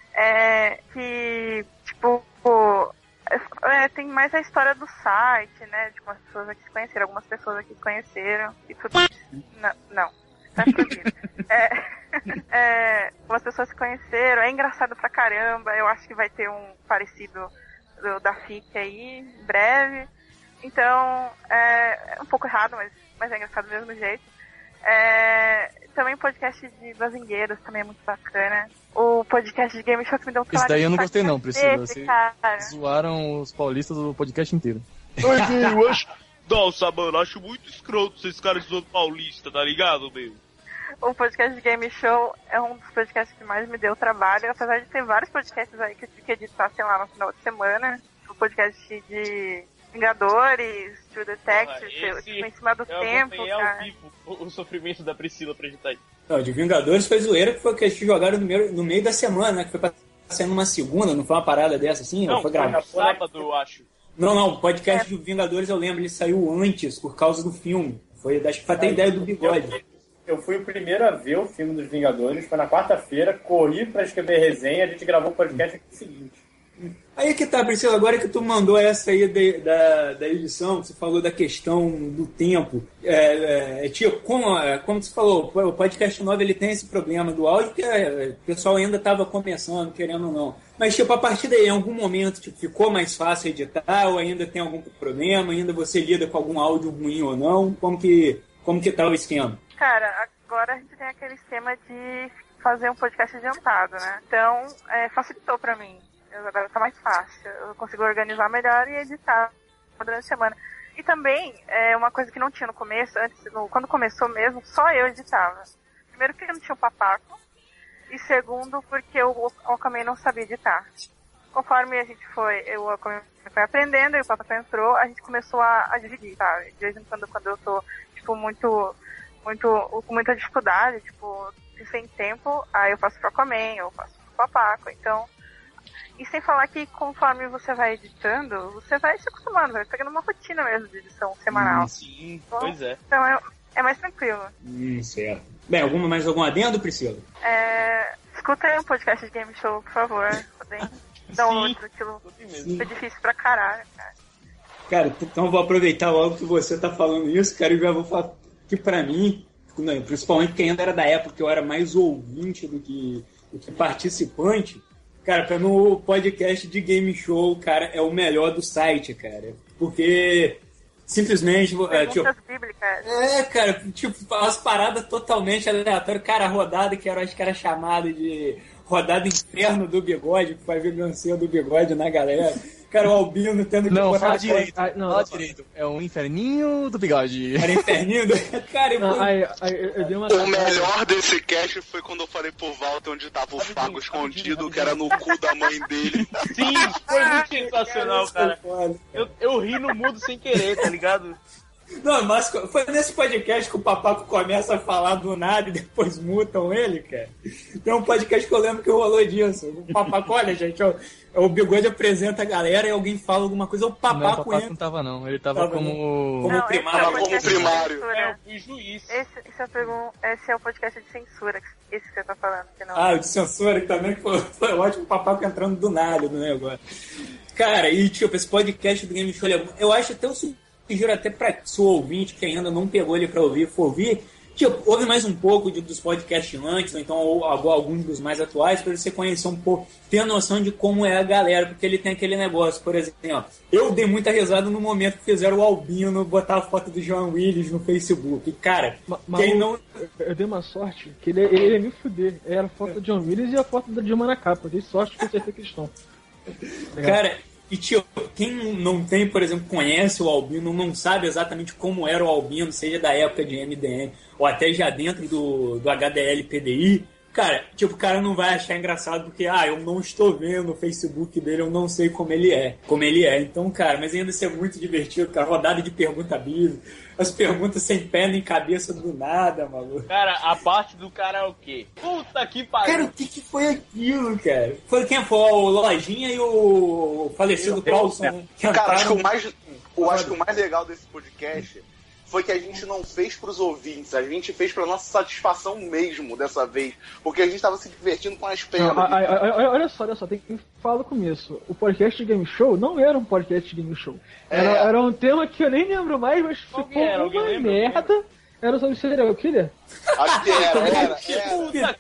Que, tipo, tem mais a história do site, né? De como as pessoas aqui se conheceram, algumas pessoas aqui se conheceram e tudo. Não. Tá proibido. Como as pessoas se conheceram, é engraçado pra caramba. Eu acho que vai ter um parecido da FIC aí, em breve. Então, é um pouco errado, mas é engraçado do mesmo jeito. Também o podcast de Bazingueiros também é muito bacana. O podcast de Game Show que me deu um trabalho. Esse daí eu não gostei não, Priscila. Vocês zoaram os paulistas do podcast inteiro. Eu acho... Nossa, mano, acho muito escroto esses caras zoando paulista, tá ligado, meu? O podcast de Game Show é um dos podcasts que mais me deu trabalho, apesar de ter vários podcasts aí que eu tive que editar, sei lá, no final de semana. O podcast de Vingadores, True Detective, tipo, em cima do tempo, cara. O sofrimento da Priscila pra editar aí. Não, de Vingadores foi zoeira, que foi que eles jogaram no meio da semana, né? Que foi passando uma segunda, não foi uma parada dessa assim? Não, foi na sábado, eu acho. Não, o podcast de Vingadores eu lembro, ele saiu antes, por causa do filme. Acho que foi até a ideia do Bigode. Eu fui o primeiro a ver o filme dos Vingadores, foi na quarta-feira, corri pra escrever resenha, a gente gravou o podcast aqui seguinte. Aí que tá, Priscila, agora que tu mandou essa aí da edição, que você falou da questão do tempo, tipo, como você falou, o podcast 9 ele tem esse problema do áudio, que o pessoal ainda estava começando, querendo ou não. Mas, tipo, a partir daí, em algum momento, tipo, ficou mais fácil editar, ou ainda tem algum problema, ainda você lida com algum áudio ruim ou não? Como que tá o esquema? Cara, agora a gente tem aquele esquema de fazer um podcast adiantado, né? Então, facilitou pra mim. Agora tá mais fácil. Eu consigo organizar melhor e editar durante a semana. E também, uma coisa que não tinha no começo, quando começou mesmo, só eu editava. Primeiro porque eu não tinha o papaco. E segundo porque o Aquaman não sabia editar. conforme a gente foi aprendendo e o papai entrou, a gente começou a dividir, tá? De vez em quando eu tô, tipo, com muita dificuldade, tipo, sem tempo, aí eu faço pro Aquaman, eu faço pro Papaco, então... E sem falar que conforme você vai editando, você vai se acostumando, vai pegando uma rotina mesmo de edição semanal. Sim, então, pois é. Então é mais tranquilo. Certo. Bem, mais algum adendo, Priscila? Escutem um podcast de Game Show, por favor. Podem dar um outro, aquilo foi difícil pra caralho, cara. Cara, então eu vou aproveitar logo que você tá falando isso, cara, e já vou falar que pra mim, principalmente quem ainda era da época que eu era mais ouvinte do que participante, cara, pra mim o podcast de Game Show, cara, é o melhor do site, cara. Porque simplesmente... Perguntas bíblicas. Cara, tipo, umas paradas totalmente aleatórias. Cara, a rodada que acho que era chamada de rodada inferno do bigode, que faz vingança do bigode na galera. Cara, o Albino tendo que... Não, fala direito. Fala direito. É o inferninho do bigode. Era inferninho do... Cara, eu dei uma... O melhor desse cast foi quando eu falei pro Walter onde tava o Fago escondido, que era no cu da mãe dele. Sim, foi muito sensacional, cara. Eu ri no mudo sem querer, tá ligado? Não, mas foi nesse podcast que o Papaco começa a falar do nada e depois mutam ele, cara. Tem um podcast que eu lembro que rolou disso. O Papaco, olha, gente, o Bigode apresenta a galera e alguém fala alguma coisa, o Papaco não tava não, ele tava como primário. Como primário. Eu fui juiz. Esse é o podcast de censura, esse que você tá falando. Que não. O de censura que também foi ótimo, o Papaco entrando do nada no negócio. Cara, e tipo, esse podcast do Game Show, eu acho até sugiro até pra seu ouvinte que ainda não pegou ele pra ouvir, for ouvir, tipo, ouve mais um pouco dos podcasts antes, ou então alguns dos mais atuais, pra você conhecer um pouco, ter a noção de como é a galera, porque ele tem aquele negócio, por exemplo, eu dei muita risada no momento que fizeram o Albino botar a foto do John Willis no Facebook, e cara, quem não... Eu dei uma sorte, que ele ia me fuder, era a foto do John Willis e a foto da Dilma na capa, dei sorte que eu tinha feito questão. Cara... E, tio, quem não tem, por exemplo, conhece o Albino, não sabe exatamente como era o Albino, seja da época de MDM, ou até já dentro do HDL PDI, cara, tipo, o cara não vai achar engraçado porque, eu não estou vendo o Facebook dele, eu não sei como ele é. Então, cara, mas ainda isso é muito divertido, cara, rodada de pergunta bíblica, as perguntas sem pé nem cabeça do nada, maluco. Cara, a parte do karaokê. Puta que pariu. Cara, o que foi aquilo, cara? Foi quem foi? O Lojinha e o falecido Paulson. Cara, acho que o mais legal desse podcast foi que a gente não fez pros ouvintes, a gente fez pra nossa satisfação mesmo dessa vez, porque a gente tava se divertindo com as pernas. Olha só, tem que falar no começo. O podcast de Game Show não era um podcast de Game Show. Era um tema que eu nem lembro mais, mas ficou uma merda. Era sobre serial killer? Acho que era.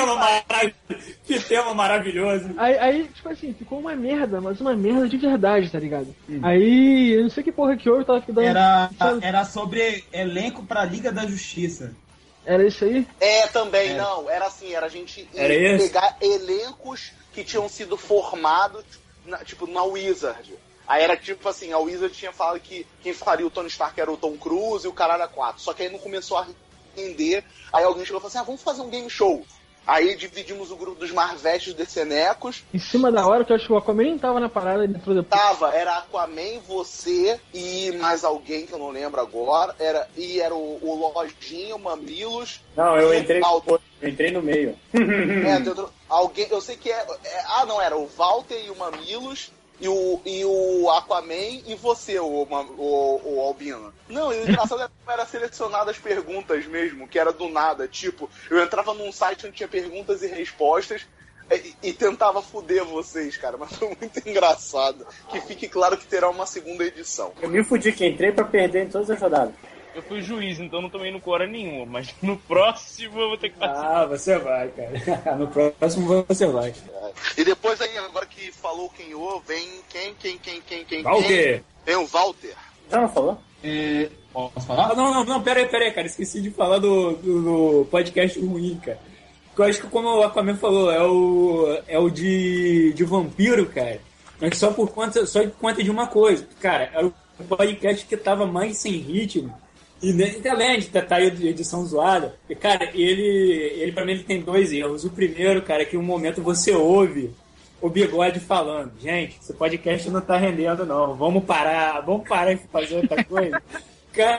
Que tema maravilhoso. Aí, tipo assim, ficou uma merda, mas uma merda de verdade, tá ligado? Aí, eu não sei que porra que houve, tava dando... Era sobre elenco pra Liga da Justiça. Era isso aí? Também, não. Era assim, era a gente pegar elencos que tinham sido formados, na Wizard. Aí era tipo assim, a Wizard tinha falado que quem faria o Tony Stark era o Tom Cruise e o caralho a 4. Só que aí não começou a render. Aí alguém chegou e falou assim, vamos fazer um game show. Aí dividimos o grupo dos Marvetes dos Senecos. Em cima da hora, que eu acho que o Aquaman tava na parada, ele entrou depois. Era Aquaman, você e mais alguém que eu não lembro agora. Era o Lojinha, o Mamilos. Não, eu entrei no meio. Alguém, eu sei que era o Walter e o Mamilos. E o Aquaman e você, o Albino. Não, e o engraçado era selecionar as perguntas mesmo, que era do nada. Tipo, eu entrava num site onde tinha perguntas e respostas e tentava foder vocês, cara. Mas foi muito engraçado. Que fique claro que terá uma segunda edição. Eu me fudi que entrei pra perder em todas as rodadas. Eu fui juiz, então não tomei no cora nenhuma, mas no próximo eu vou ter que participar. Você vai, cara. No próximo você vai. E depois aí, agora que falou quem vem quem? Walter! Vem o Walter. Já não falou? Posso falar? Não, pera aí, cara. Esqueci de falar do podcast ruim, cara. Eu acho que, como o Aquaman falou, é o de vampiro, cara. Mas só por conta de uma coisa. Cara, era o podcast que tava mais sem ritmo. E além de estar aí de edição zoada, e, cara, ele pra mim ele tem dois erros. O primeiro, cara, é que um momento você ouve o Bigode falando, gente, esse podcast não tá rendendo não, vamos parar e fazer outra coisa. Cara,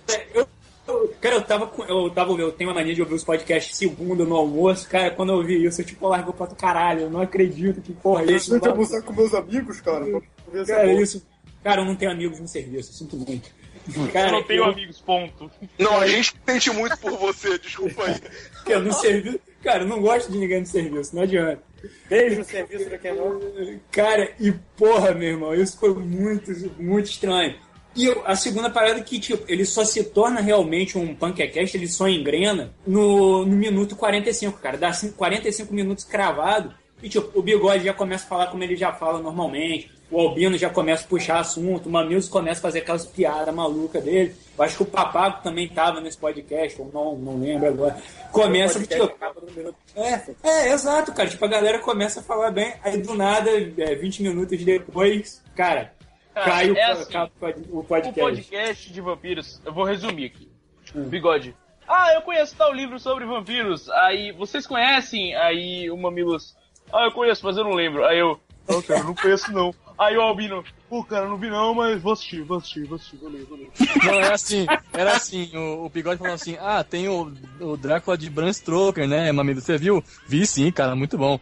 eu tenho uma mania de ouvir os podcasts segundo no almoço, cara, quando eu ouvi isso, eu tipo, largou pra caralho, eu não acredito que porra é isso. Eu tenho que almoçar com meus amigos, cara. Cara, isso. Cara, eu não tenho amigos no serviço, eu sinto muito. Cara, eu não tenho amigos, ponto. Não, a gente sente muito por você, desculpa aí. Eu no serviço, cara, eu não gosto de ninguém no serviço, não adianta. Beijo no serviço pra quem não. Cara, e porra, meu irmão, isso foi muito, muito estranho. E a segunda parada é que, tipo, ele só se torna realmente um Punkecast, ele só engrena no minuto 45, cara. Dá 45 minutos cravado e, tipo, o Bigode já começa a falar como ele já fala normalmente, o Albino já começa a puxar assunto, o Mamilos começa a fazer aquelas piadas malucas dele. Eu acho que o Papago também tava nesse podcast, ou não lembro agora. Começa a... Tipo, exato, cara. Tipo, a galera começa a falar bem, aí do nada, 20 minutos depois, cara... Cai o podcast. O podcast de vampiros, eu vou resumir aqui. Bigode. Eu conheço tal livro sobre vampiros. Aí, vocês conhecem? Aí o Mamilos. Eu conheço, mas eu não lembro. Aí eu. Cara, não conheço não. Aí o Albino. Cara, não vi não, mas vou assistir, valeu. Não, era assim, o Bigode falou assim, tem o Drácula de Bram Stoker, né, Mamilos? Você viu? Vi sim, cara, muito bom.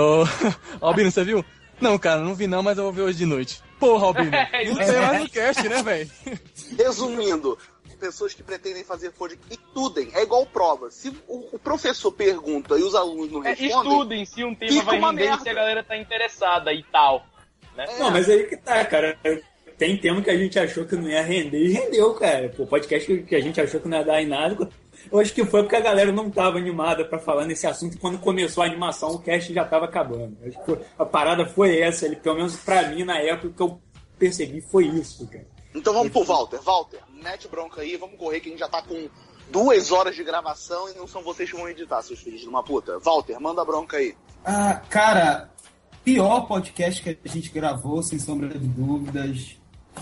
Albino, você viu? Não, cara, não vi não, mas eu vou ver hoje de noite. Porra, Albino, não tem mais no cast, né, velho? Resumindo, pessoas que pretendem fazer podcast, estudem, é igual prova. Se o professor pergunta e os alunos não respondem... Estudem se um tema vai render e se a galera tá interessada e tal. Né? Não, mas aí que tá, cara. Tem tema que a gente achou que não ia render e rendeu, cara. Pô, podcast que a gente achou que não ia dar em nada... Eu acho que foi porque a galera não tava animada pra falar nesse assunto. Quando começou a animação, o cast já tava acabando. Acho que a parada foi essa, pelo menos pra mim, na época que eu percebi, foi isso, cara. Então vamos pro Walter. Walter, mete bronca aí, vamos correr, que a gente já tá com 2 horas de gravação e não são vocês que vão editar, seus filhos de uma puta. Walter, manda bronca aí. Cara, pior podcast que a gente gravou, sem sombra de dúvidas,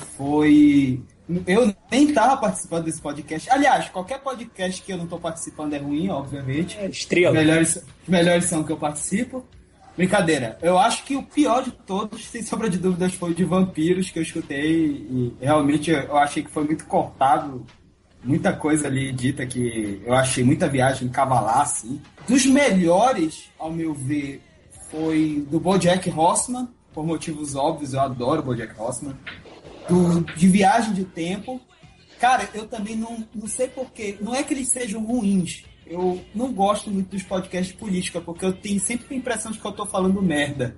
foi... Eu nem tava participando desse podcast. Aliás, qualquer podcast que eu não tô participando é ruim, obviamente. Estrela. Os melhores são que eu participo. Brincadeira. Eu acho que o pior de todos, sem sombra de dúvidas, foi o de vampiros que eu escutei. E realmente eu achei que foi muito cortado. Muita coisa ali dita que eu achei muita viagem cavalar, assim. Dos melhores, ao meu ver, foi do BoJack Horseman. Por motivos óbvios, eu adoro o BoJack Horseman. De Viagem de Tempo. Cara, eu também não sei porquê. Não é que eles sejam ruins. Eu não gosto muito dos podcasts de política, porque eu tenho sempre a impressão de que eu tô falando merda.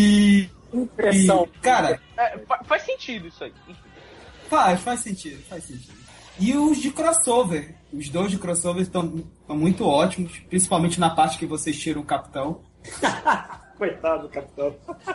Cara... faz sentido isso aí. Faz sentido. E os de crossover. Os 2 de crossover estão muito ótimos, principalmente na parte que vocês tiram o capitão. Coitado do capitão.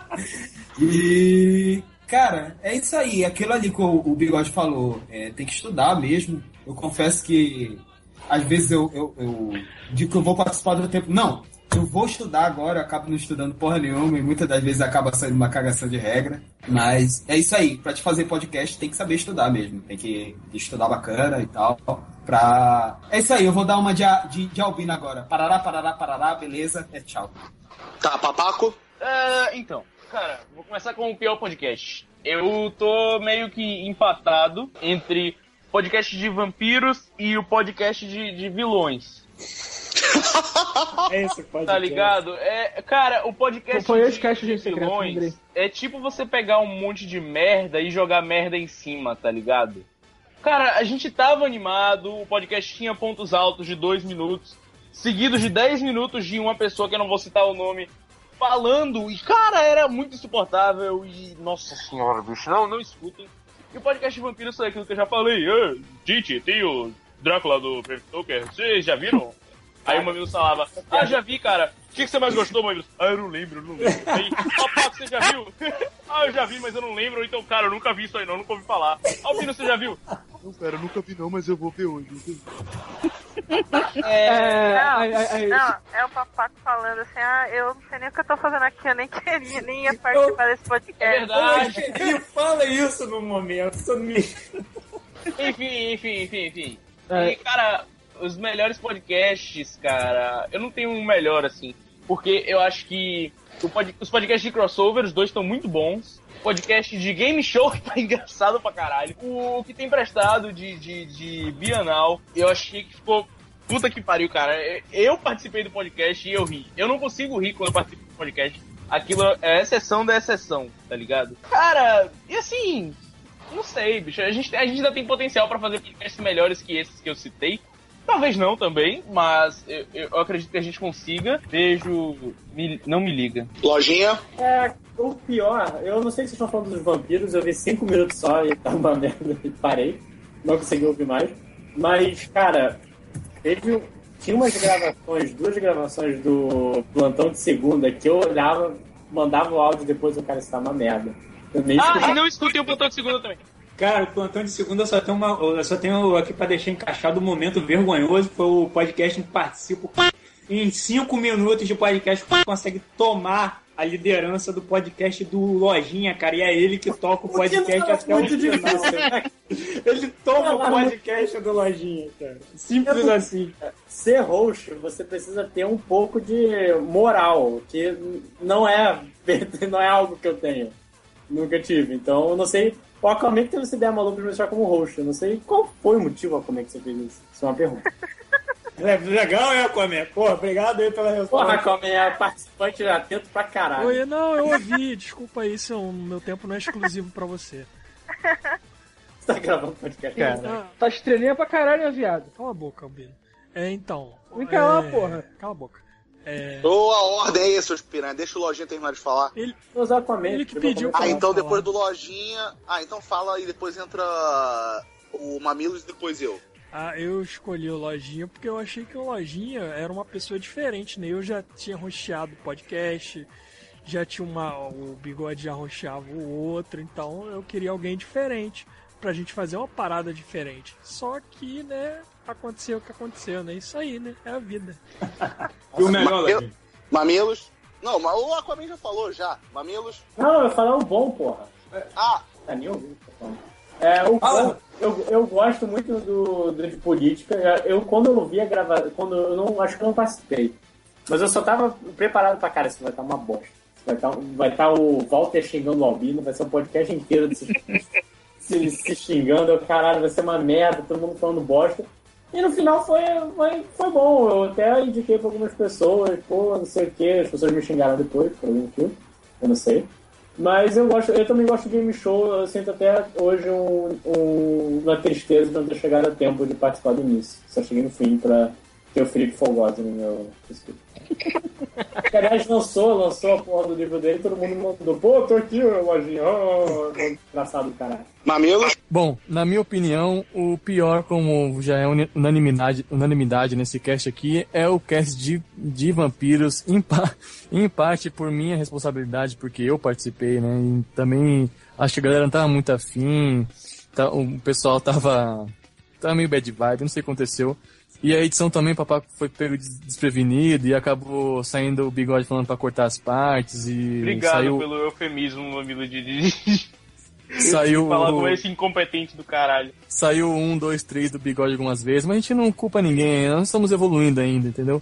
E... Cara, é isso aí. Aquilo ali que o Bigode falou. Tem que estudar mesmo. Eu confesso que às vezes eu digo que eu vou participar do tempo. Não, eu vou estudar agora, eu acabo não estudando porra nenhuma e muitas das vezes acaba saindo uma cagação de regra. Mas é isso aí. Pra te fazer podcast tem que saber estudar mesmo. Tem que estudar bacana e tal. É isso aí. Eu vou dar uma de Albino agora. Parará, beleza? Tchau. Tá, Papaco? Então. Cara, vou começar com o pior podcast. Eu tô meio que empatado entre o podcast de vampiros e o podcast de vilões. Esse podcast. Tá ligado? Cara, o podcast foi esse cast de vilões é tipo você pegar um monte de merda e jogar merda em cima, tá ligado? Cara, a gente tava animado, o podcast tinha pontos altos de 2 minutos, seguidos de 10 minutos de uma pessoa que eu não vou citar o nome, falando, e cara, era muito insuportável e, nossa senhora, bicho, não escutem. E o podcast de vampiros foi aquilo que eu já falei. Gente, tem o Drácula do Bram Stoker, vocês já viram? Aí o Mamilos falava, já vi, cara, o que você mais gostou, Mamilos? Eu não lembro. Aí, Papaco, você já viu? Eu já vi, mas eu não lembro, então, cara, eu nunca vi isso aí não, nunca ouvi falar. Albino, você já viu? Não, cara, eu nunca vi não, mas eu vou ver hoje. Não, é o Papaco falando assim, eu não sei nem o que eu tô fazendo aqui, eu nem queria, nem ia participar desse podcast. É verdade. Ele fala isso no momento. Enfim. E, cara, os melhores podcasts, cara, eu não tenho um melhor, assim. porque eu acho que os podcasts de crossover, os dois estão muito bons. O podcast de game show que tá engraçado pra caralho. O que tem prestado de bienal, eu achei que ficou... Puta que pariu, cara. Eu participei do podcast e eu ri. Eu não consigo rir quando eu participo do podcast. Aquilo é a exceção da exceção, tá ligado? Cara, e assim... Não sei, bicho. A gente ainda tem potencial pra fazer podcasts melhores que esses que eu citei. Talvez não também, mas eu acredito que a gente consiga. Beijo, não me liga. Lojinha? O pior, eu não sei se vocês estão falando dos vampiros, eu vi 5 minutos só e tá uma merda e parei. Não consegui ouvir mais. Mas, cara, tinha umas gravações, 2 gravações do Plantão de Segunda que eu olhava, mandava o áudio depois o cara estava uma merda. E não escutei o Plantão de Segunda também. Cara, o Plantão de Segunda eu só tenho aqui pra deixar encaixado um momento vergonhoso, foi o podcast em que participo. Em 5 minutos de podcast, consegue tomar a liderança do podcast do Lojinha, cara, e é ele que toca o podcast até o final. Ele toma o podcast do Lojinha, cara. Simples assim. Ser host, você precisa ter um pouco de moral, que não é algo que eu tenho. Nunca tive. Então, eu não sei... O Aquaman teve essa ideia maluca de me deixar como host. Eu não sei qual foi o motivo, Aquaman, que você fez isso. Isso é uma pergunta. Legal, Aquaman? Porra, obrigado aí pela resposta. Porra, Aquaman é participante atento pra caralho. Oi, não, eu ouvi. Desculpa aí, meu tempo não é exclusivo pra você. Você tá gravando podcast, cara? Tá estrelinha pra caralho, meu viado. Cala a boca, Albino. Então... Vem cá, porra. Cala a boca. Boa ordem aí, seus piranha. Deixa o Lojinha terminar de falar. Ele que pediu pra então falar. depois do Lojinha... então fala e depois entra o Mamilos e depois eu. Eu escolhi o Lojinha porque eu achei que o Lojinha era uma pessoa diferente, né? Eu já tinha rosteado o podcast, já tinha o Bigode já rosteava o outro, então eu queria alguém diferente pra gente fazer uma parada diferente. Só que, né... Aconteceu o que aconteceu, né? Isso aí, né? É a vida. E o melhor, Lojinha? Mamilos? Não, mas o Aquaman já falou, já. Mamilos? Não, eu falei o bom, porra. Tá nem ouvindo. Eu gosto muito do de política. Quando eu vi a gravação, acho que eu não participei. Mas eu só tava preparado pra cara, isso vai estar uma bosta. Vai estar o Walter xingando o Albino, vai ser um podcast inteiro se xingando. Caralho, vai ser uma merda, todo mundo falando bosta. E no final foi bom. Eu até indiquei pra algumas pessoas, não sei o que, as pessoas me xingaram depois, por algum motivo, eu não sei. Mas eu também gosto de game show, eu sinto até hoje uma tristeza de não ter chegado a tempo de participar do início. Só cheguei no fim pra ter o Felipe Folgoso no meu Facebook. Que, aliás, lançou a porra do livro dele, todo mundo mandou, pô, tô aqui, Lojinha, engraçado, caralho. Mamilos? Bom, na minha opinião, o pior, como já é unanimidade nesse cast aqui, é o cast de vampiros, em parte por minha responsabilidade, porque eu participei, né, e também acho que a galera não tava muito afim, o pessoal tava meio bad vibe, não sei o que aconteceu. E a edição também, o papai foi pego desprevenido e acabou saindo o Bigode falando pra cortar as partes e... Obrigado pelo eufemismo, Mamilo de saiu falar com esse incompetente do caralho. Saiu 1, 2, 3 do Bigode algumas vezes, mas a gente não culpa ninguém, nós estamos evoluindo ainda, entendeu?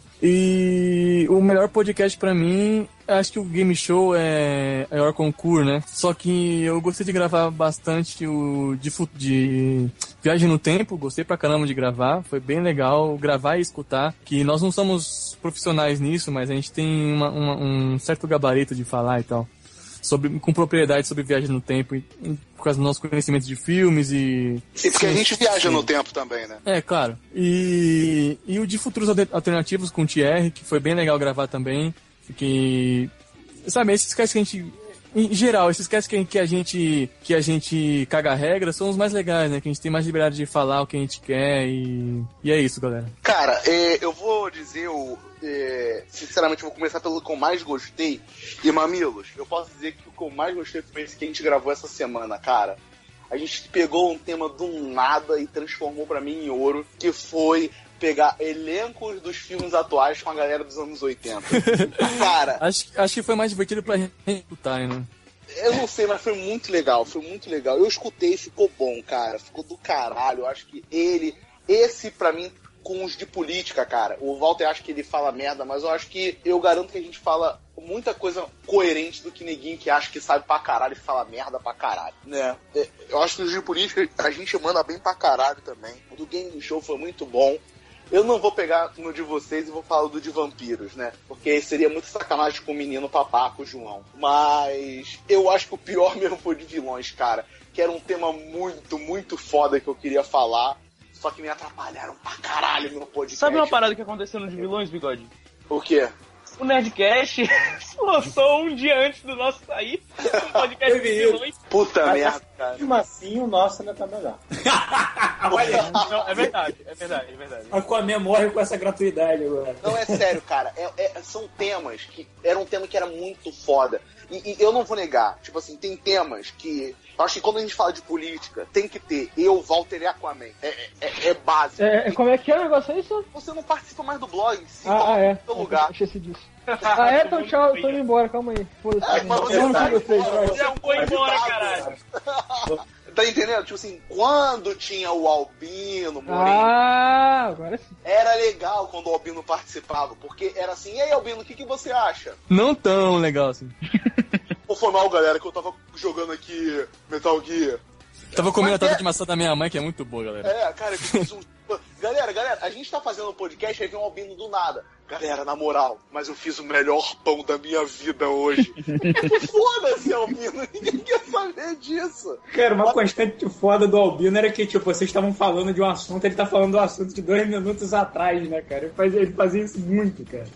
E o melhor podcast pra mim, acho que o Game Show é o concurso, né? Só que eu gostei de gravar bastante o de Viagem no Tempo, gostei pra caramba de gravar, foi bem legal gravar e escutar, que nós não somos profissionais nisso, mas a gente tem um certo gabarito de falar e tal. Com propriedade sobre viagem no tempo, por causa do nosso conhecimento de filmes e... Sim, porque a gente viaja no tempo também, né? É, claro. E o de Futuros Alternativos com o Thierry, que foi bem legal gravar também, que... Sabe, esses casos que a gente... Em geral, esses casos que a gente caga a regra são os mais legais, né? Que a gente tem mais liberdade de falar o que a gente quer e é isso, galera. Cara, eu vou dizer sinceramente, eu vou começar pelo que eu mais gostei. E, Mamilos, eu posso dizer que o que eu mais gostei foi esse que a gente gravou essa semana, cara. A gente pegou um tema do nada e transformou pra mim em ouro, que foi pegar elencos dos filmes atuais com a galera dos anos 80. Cara... Acho que foi mais divertido pra escutar, né? Eu não sei, mas foi muito legal, Eu escutei e ficou bom, cara. Ficou do caralho. Eu acho que esse pra mim... com os de política, cara. O Walter acha que ele fala merda, mas eu garanto que a gente fala muita coisa coerente do que neguinho que acha que sabe pra caralho e fala merda pra caralho, né? Eu acho que os de política a gente manda bem pra caralho também. O do Game Show foi muito bom. Eu não vou pegar no de vocês e vou falar do de vampiros, né? Porque seria muito sacanagem com o menino papaco, o João. Mas eu acho que o pior mesmo foi de vilões, cara. Que era um tema muito, muito foda que eu queria falar. Só que me atrapalharam pra caralho no podcast. Sabe uma parada que aconteceu no de vilões, Bigode? O quê? O Nerdcast lançou um dia antes do nosso sair. Um podcast de vilões. Puta merda, cara. Mesmo assim, o nosso ainda tá melhor. Não, é verdade. A Aquaman morre com essa gratuidade agora. Não, é sério, cara. São temas que... Era um tema que era muito foda. E eu não vou negar. Tipo assim, tem temas que... Eu acho que quando a gente fala de política, tem que ter eu, Walter e Aquaman. É básico. Como é que é o negócio aí, senhor? Você não participa mais do blog, sim. É. No lugar. Esqueci disso. Então tchau, tô indo embora, calma aí. Mas você não vai Já foi embora, caralho. Tá entendendo? Tipo assim, quando tinha o Albino, agora sim. Era legal quando o Albino participava, porque era assim, e aí, Albino, o que você acha? Não tão legal assim. Ou foi mal, galera, que eu tava jogando aqui Metal Gear. Tava comendo a torta de maçã da minha mãe, que é muito boa, galera. Cara, eu fiz um... Galera, a gente tá fazendo um podcast, aí vem um Albino do nada. Galera, na moral, mas eu fiz o melhor pão da minha vida hoje. Foda-se, Albino, ninguém quer saber disso. Cara, uma constante foda do Albino era que, tipo, vocês estavam falando de um assunto, ele tá falando do assunto de 2 minutos atrás, né, cara? Ele fazia isso muito, cara.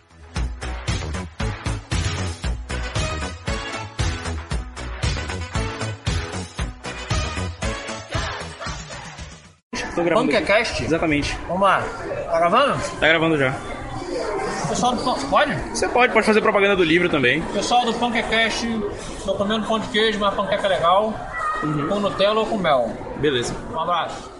Punkecast? Exatamente. Vamos lá. Tá gravando? Tá gravando já. Pessoal do pode? Você pode fazer propaganda do livro também. Pessoal do Punkecast, tô comendo pão de queijo, mas panqueca legal. Com Nutella ou com mel. Beleza. Um abraço.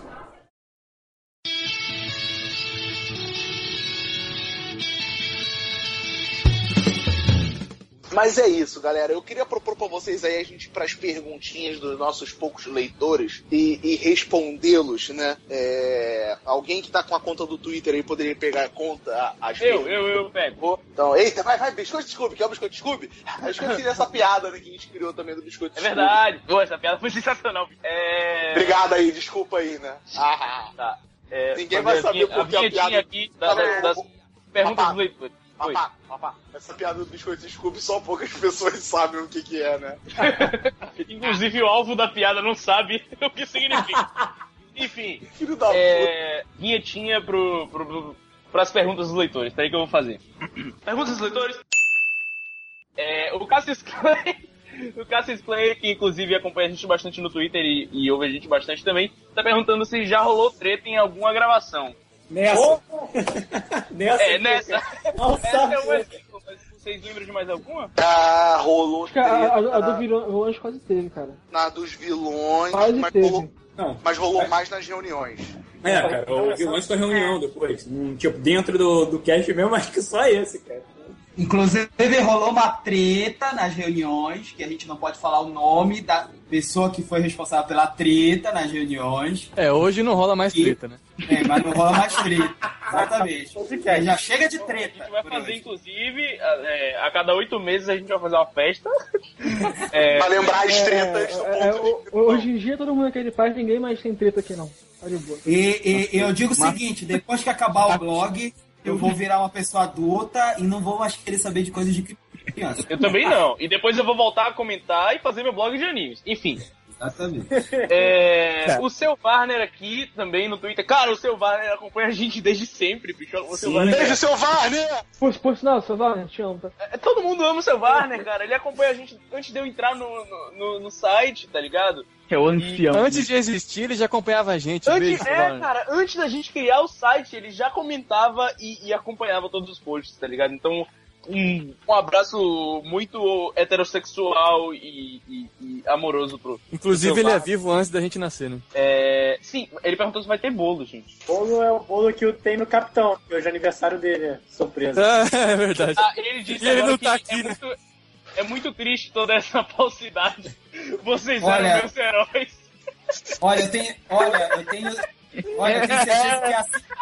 Mas é isso, galera. Eu queria propor pra vocês aí a gente ir pras perguntinhas dos nossos poucos leitores e respondê-los, né? Alguém que tá com a conta do Twitter aí poderia pegar a conta? Eu pego. Então, eita, vai, Biscoito Scooby. Quer o Biscoito Scooby? Eu esqueci dessa piada, né, que a gente criou também do Biscoito Scooby. É verdade. Pô, essa piada foi sensacional. Obrigado aí, desculpa aí, né? Tá. Ninguém vai saber porque a piada... aqui das perguntas dos leitores. Papá, essa piada do Biscoito Scooby só poucas pessoas sabem o que é, né? Inclusive o alvo da piada não sabe o que significa. Enfim, filho da puta. Vinhetinha pras perguntas dos leitores. Tá aí que eu vou fazer. Perguntas dos leitores. O Cassius Clay, que inclusive acompanha a gente bastante no Twitter e ouve a gente bastante também, tá perguntando se já rolou treta em alguma gravação. Nessa. Nessa. Nossa, essa é um exemplo, mas vocês lembram de mais alguma? Rolou treta. A do vilões quase teve, cara. Na dos vilões, quase mas teve. Mas rolou mais nas reuniões. Cara, o vilões com a reunião depois. Tipo, dentro do cast mesmo, acho que só esse, cara. Inclusive, rolou uma treta nas reuniões, que a gente não pode falar o nome da pessoa que foi responsável pela treta nas reuniões. Hoje não rola mais treta, né? Mas não rola mais treta. Exatamente. Já chega de treta. A gente vai fazer, inclusive, a cada 8 meses a gente vai fazer uma festa. Pra lembrar as tretas. Hoje em dia todo mundo quer de paz, ninguém mais tem treta aqui não. Tá de boa. E eu digo o seguinte, depois que acabar o blog, eu vou virar uma pessoa adulta e não vou mais querer saber de coisas de criança. Eu também não. E depois eu vou voltar a comentar e fazer meu blog de animes. Enfim. Exatamente. O seu Warner aqui também no Twitter. Cara, o seu Warner acompanha a gente desde sempre, bicho. Beijo, seu Warner! Por sinal, seu Warner, te amo, tá? Todo mundo ama o seu Warner, cara. Ele acompanha a gente antes de eu entrar no site, tá ligado? É o ancião. Antes de existir, ele já acompanhava a gente. Cara, antes da gente criar o site, ele já comentava e acompanhava todos os posts, tá ligado? Então, um abraço muito heterossexual e amoroso pro... Inclusive, ele é vivo antes da gente nascer, né? Sim, ele perguntou se vai ter bolo, gente. Bolo é o bolo que tem no Capitão, que hoje é aniversário dele, surpresa. É verdade. Ele disse ele não que tá aqui, né? É muito triste toda essa falsidade. Vocês eram meus heróis. Eu tenho certeza que é assim.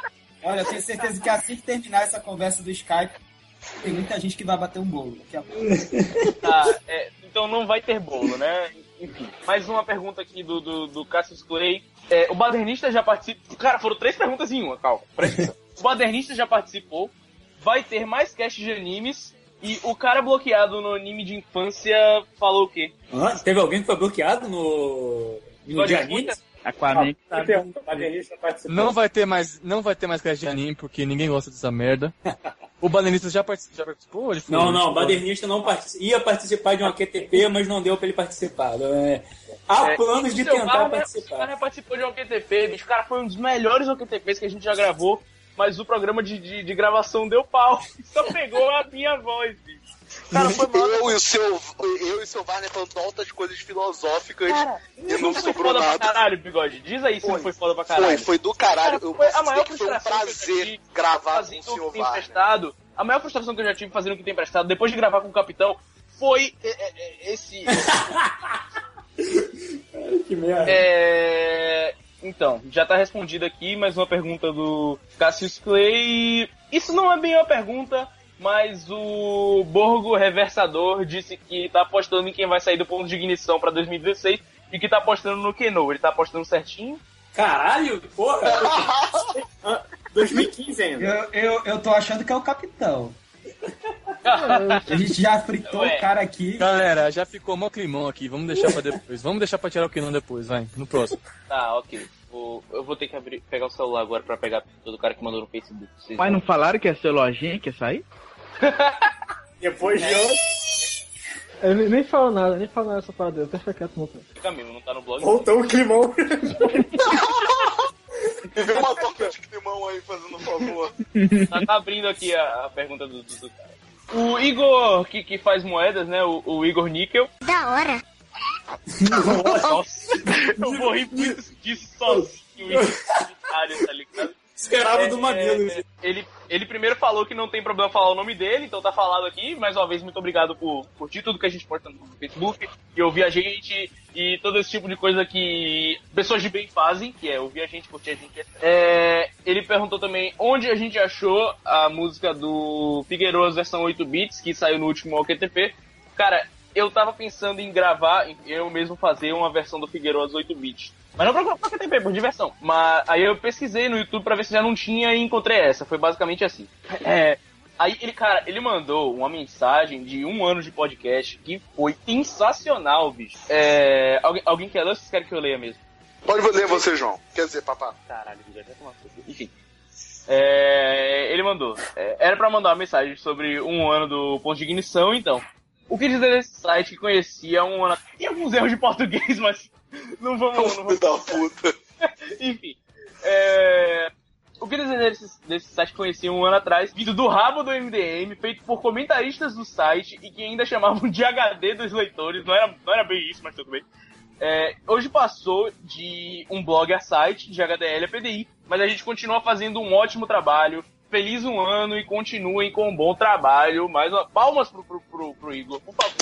Olha, eu tenho certeza que assim que terminar essa conversa do Skype, tem muita gente que vai bater um bolo daqui a pouco. Então não vai ter bolo, né? Enfim, mais uma pergunta aqui do Cassius Clay. O Badernista já participou... Cara, foram 3 perguntas em uma, calma. Presta atenção. O Badernista já participou. Vai ter mais cast de animes. E o cara bloqueado no anime de infância falou o quê? Teve alguém que foi bloqueado no de animes? Aquaman não vai ter mais cast de anime porque ninguém gosta dessa merda. O Badernista já participou? Não, o Badernista ia participar de uma QTP, mas não deu pra ele participar. Há planos de tentar participar. O cara participou de um QTP, bicho. O cara foi um dos melhores OQTPs que a gente já gravou, mas o programa de gravação deu pau. Só pegou a minha voz, bicho. Cara, foi mal. Eu e o seu Wagner falando altas coisas filosóficas, cara, e não sobrou nada. Pra caralho, Bigode. Diz aí se não foi foda pra caralho. Foi do caralho. Cara, foi a maior frustração. Foi um prazer gravar com o senhor Wagner. A maior frustração que eu já tive fazendo o que tem emprestado, depois de gravar com o Capitão, foi esse... Que merda. Então, já tá respondida aqui, mais uma pergunta do Cassius Clay. Isso não é bem uma pergunta, mas o Borgo Reversador disse que tá apostando em quem vai sair do ponto de ignição pra 2016 e que tá apostando no Keno. Ele tá apostando certinho? Caralho, porra! 2015 ainda. Eu tô achando que é o Capitão. A gente já fritou o cara aqui. Galera, já ficou mó climão aqui. Vamos deixar pra depois. Vamos deixar pra tirar o Keno depois, vai. No próximo. Tá, ok. Eu vou ter que pegar o celular agora pra pegar todo o cara que mandou no Facebook. Mas não falaram que ia ser lojinha que ia sair? Depois de hoje. Eu nem falo nada dessa parada. Eu fico quieto, não. Fica mesmo, não tá no blog. Voltou o climão. Teve uma torta de climão aí, fazendo favor. Tá abrindo aqui a pergunta do cara. O Igor, que faz moedas, né? O Igor Níquel. Da hora. Nossa, eu morri muito disso sozinho. Tá ligado? Esperava do Mamilo. Ele primeiro falou que não tem problema falar o nome dele, então tá falado aqui. Mais uma vez, muito obrigado por curtir tudo que a gente posta no Facebook, e ouvir a gente, e todo esse tipo de coisa que pessoas de bem fazem, que é ouvir a gente, curtir a gente. Ele perguntou também onde a gente achou a música do Figueiroas versão 8 bits, que saiu no último OQTP. Cara, eu tava pensando em gravar, eu mesmo fazer uma versão do Figueiroas 8 bits. Mas não pra QTP, por diversão. Mas aí eu pesquisei no YouTube pra ver se já não tinha e encontrei essa. Foi basicamente assim. Aí ele mandou uma mensagem de 1 ano de podcast que foi sensacional, bicho. Alguém quer ler ou vocês querem que eu leia mesmo? Pode ler você, João. Quer dizer, papá. Caralho, já vai tomar. Enfim. Ele mandou. Era pra mandar uma mensagem sobre 1 ano do ponto de ignição, então. O que dizer desse site que conhecia 1 ano... Tem alguns erros de português, mas... Não vamos... Filho da puta. Enfim. O que dizer desse site que conhecia 1 ano atrás, vindo do rabo do MDM, feito por comentaristas do site e que ainda chamavam de HD dos leitores. Não era bem isso, mas tudo bem. Hoje passou de um blog a site, de HDL a PDI, mas a gente continua fazendo um ótimo trabalho. Feliz 1 ano e continuem com um bom trabalho. Mais uma... Palmas pro Igor, por favor.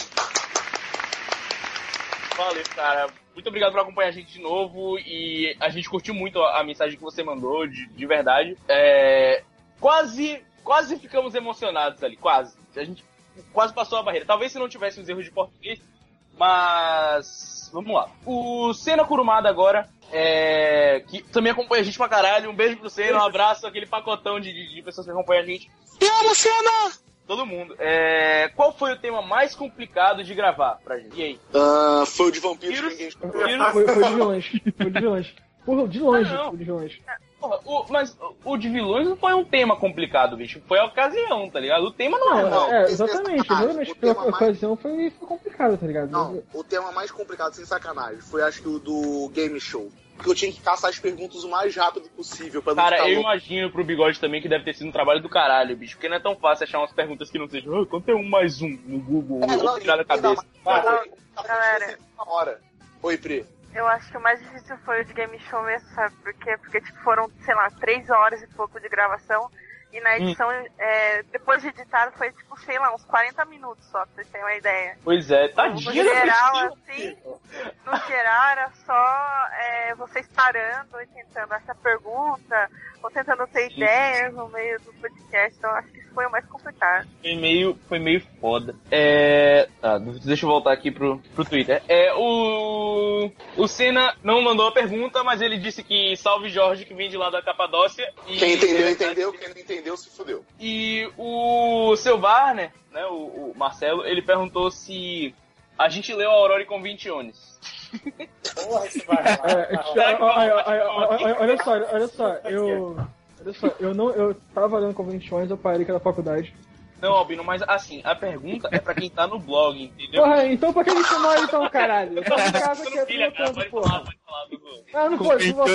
Valeu, cara. Muito obrigado por acompanhar a gente de novo. E a gente curtiu muito a mensagem que você mandou, de verdade. Quase ficamos emocionados ali, quase. A gente quase passou a barreira. Talvez se não tivesse os erros de português, mas... Vamos lá. O Senna Kurumada agora, que também acompanha a gente pra caralho. Um beijo pro Senna, um abraço, aquele pacotão de pessoas que acompanham a gente. Te amo, Senna! Todo mundo. Qual foi o tema mais complicado de gravar pra gente? E aí? Foi o de vampiros que ninguém escutou. Foi de vilões. Porra, de longe. Foi de vilões. Porra, mas o de vilões não foi um tema complicado, bicho. Foi a ocasião, tá ligado? O tema não exatamente. Pela ocasião foi complicado, tá ligado? Não, o tema mais complicado, sem sacanagem, foi acho que o do Game Show. Porque eu tinha que caçar as perguntas o mais rápido possível pra não Cara, ficar eu louco. imagino pro Bigode também que deve ter sido um trabalho do caralho, bicho. Porque não é tão fácil achar umas perguntas que não sejam quanto é 1 mais 1 no Google, ou tirar da cabeça. Galera. Oi, Pri. Eu acho que o mais difícil foi o de Game Show mesmo, sabe? Porque tipo, foram, sei lá, 3 horas e pouco de gravação. E na edição, depois de editado, foi tipo, sei lá, uns 40 minutos só, pra vocês terem uma ideia. Pois é, tadinho. No geral, assim, era só vocês parando e tentando achar pergunta, ou tentando ter ideias no meio do podcast, então acho que isso foi o mais complicado. Foi meio foda. Tá, deixa eu voltar aqui pro Twitter. O Senna não mandou a pergunta, mas ele disse que salve Jorge, que vem de lá da Capadócia. Quem entendeu, entendeu. Quem não entendeu, se fudeu. E o seu Warner, né, o Marcelo, ele perguntou se a gente leu a Aurora Conventiones. Porra, isso vai Olha só, eu tava lendo Convenções, eu parei que era da faculdade. Não, Albino, mas assim, a pergunta é pra quem tá no blog, entendeu? Porra, então pra que me chamar então, caralho? Eu tô em casa aqui, filha, cara, pode falar, Dugu. Ah, não pode, não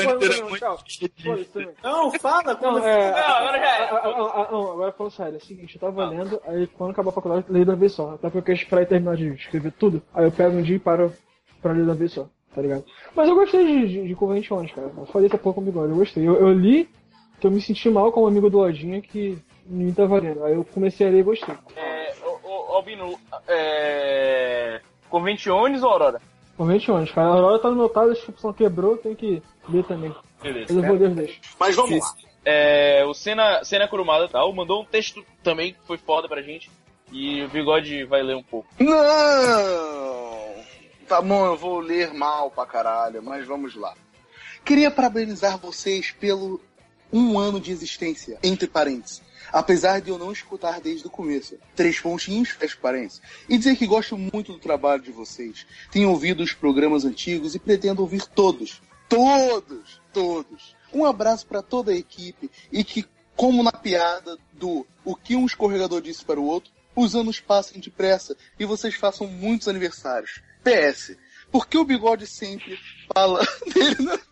fala, agora já é. Agora falando sério, é o seguinte, eu tava lendo, aí quando acabar a faculdade, eu leio de uma vez só. Até porque eu esperar terminar de escrever tudo, aí eu pego um dia e paro pra ler de uma vez só, tá ligado? Mas eu gostei de Convenções, cara. Eu falei isso há pouco com o Bigode, eu gostei. Eu li que eu me senti mal com um amigo do Lojinha que me tava lendo. Aí eu comecei a ler e gostei. Albino, Conventiones ou Aurora? Convenções, cara. A Aurora tá no meu tablet, a descrição quebrou, tem que ler também. Beleza. Eu vou ler os dois. Mas vamos lá. O Senna Kurumada tal, mandou um texto também que foi foda pra gente. E o Bigode vai ler um pouco. Não! Tá bom, eu vou ler mal pra caralho, mas vamos lá. Queria parabenizar vocês pelo 1 ano de existência, entre parênteses. Apesar de eu não escutar desde o começo. 3 pontinhos, fecha parênteses. E dizer que gosto muito do trabalho de vocês. Tenho ouvido os programas antigos e pretendo ouvir todos. Todos. Um abraço pra toda a equipe e que, como na piada do o que um escorregador disse para o outro, os anos passem depressa e vocês façam muitos aniversários. PS, por que o Bigode sempre fala dele na...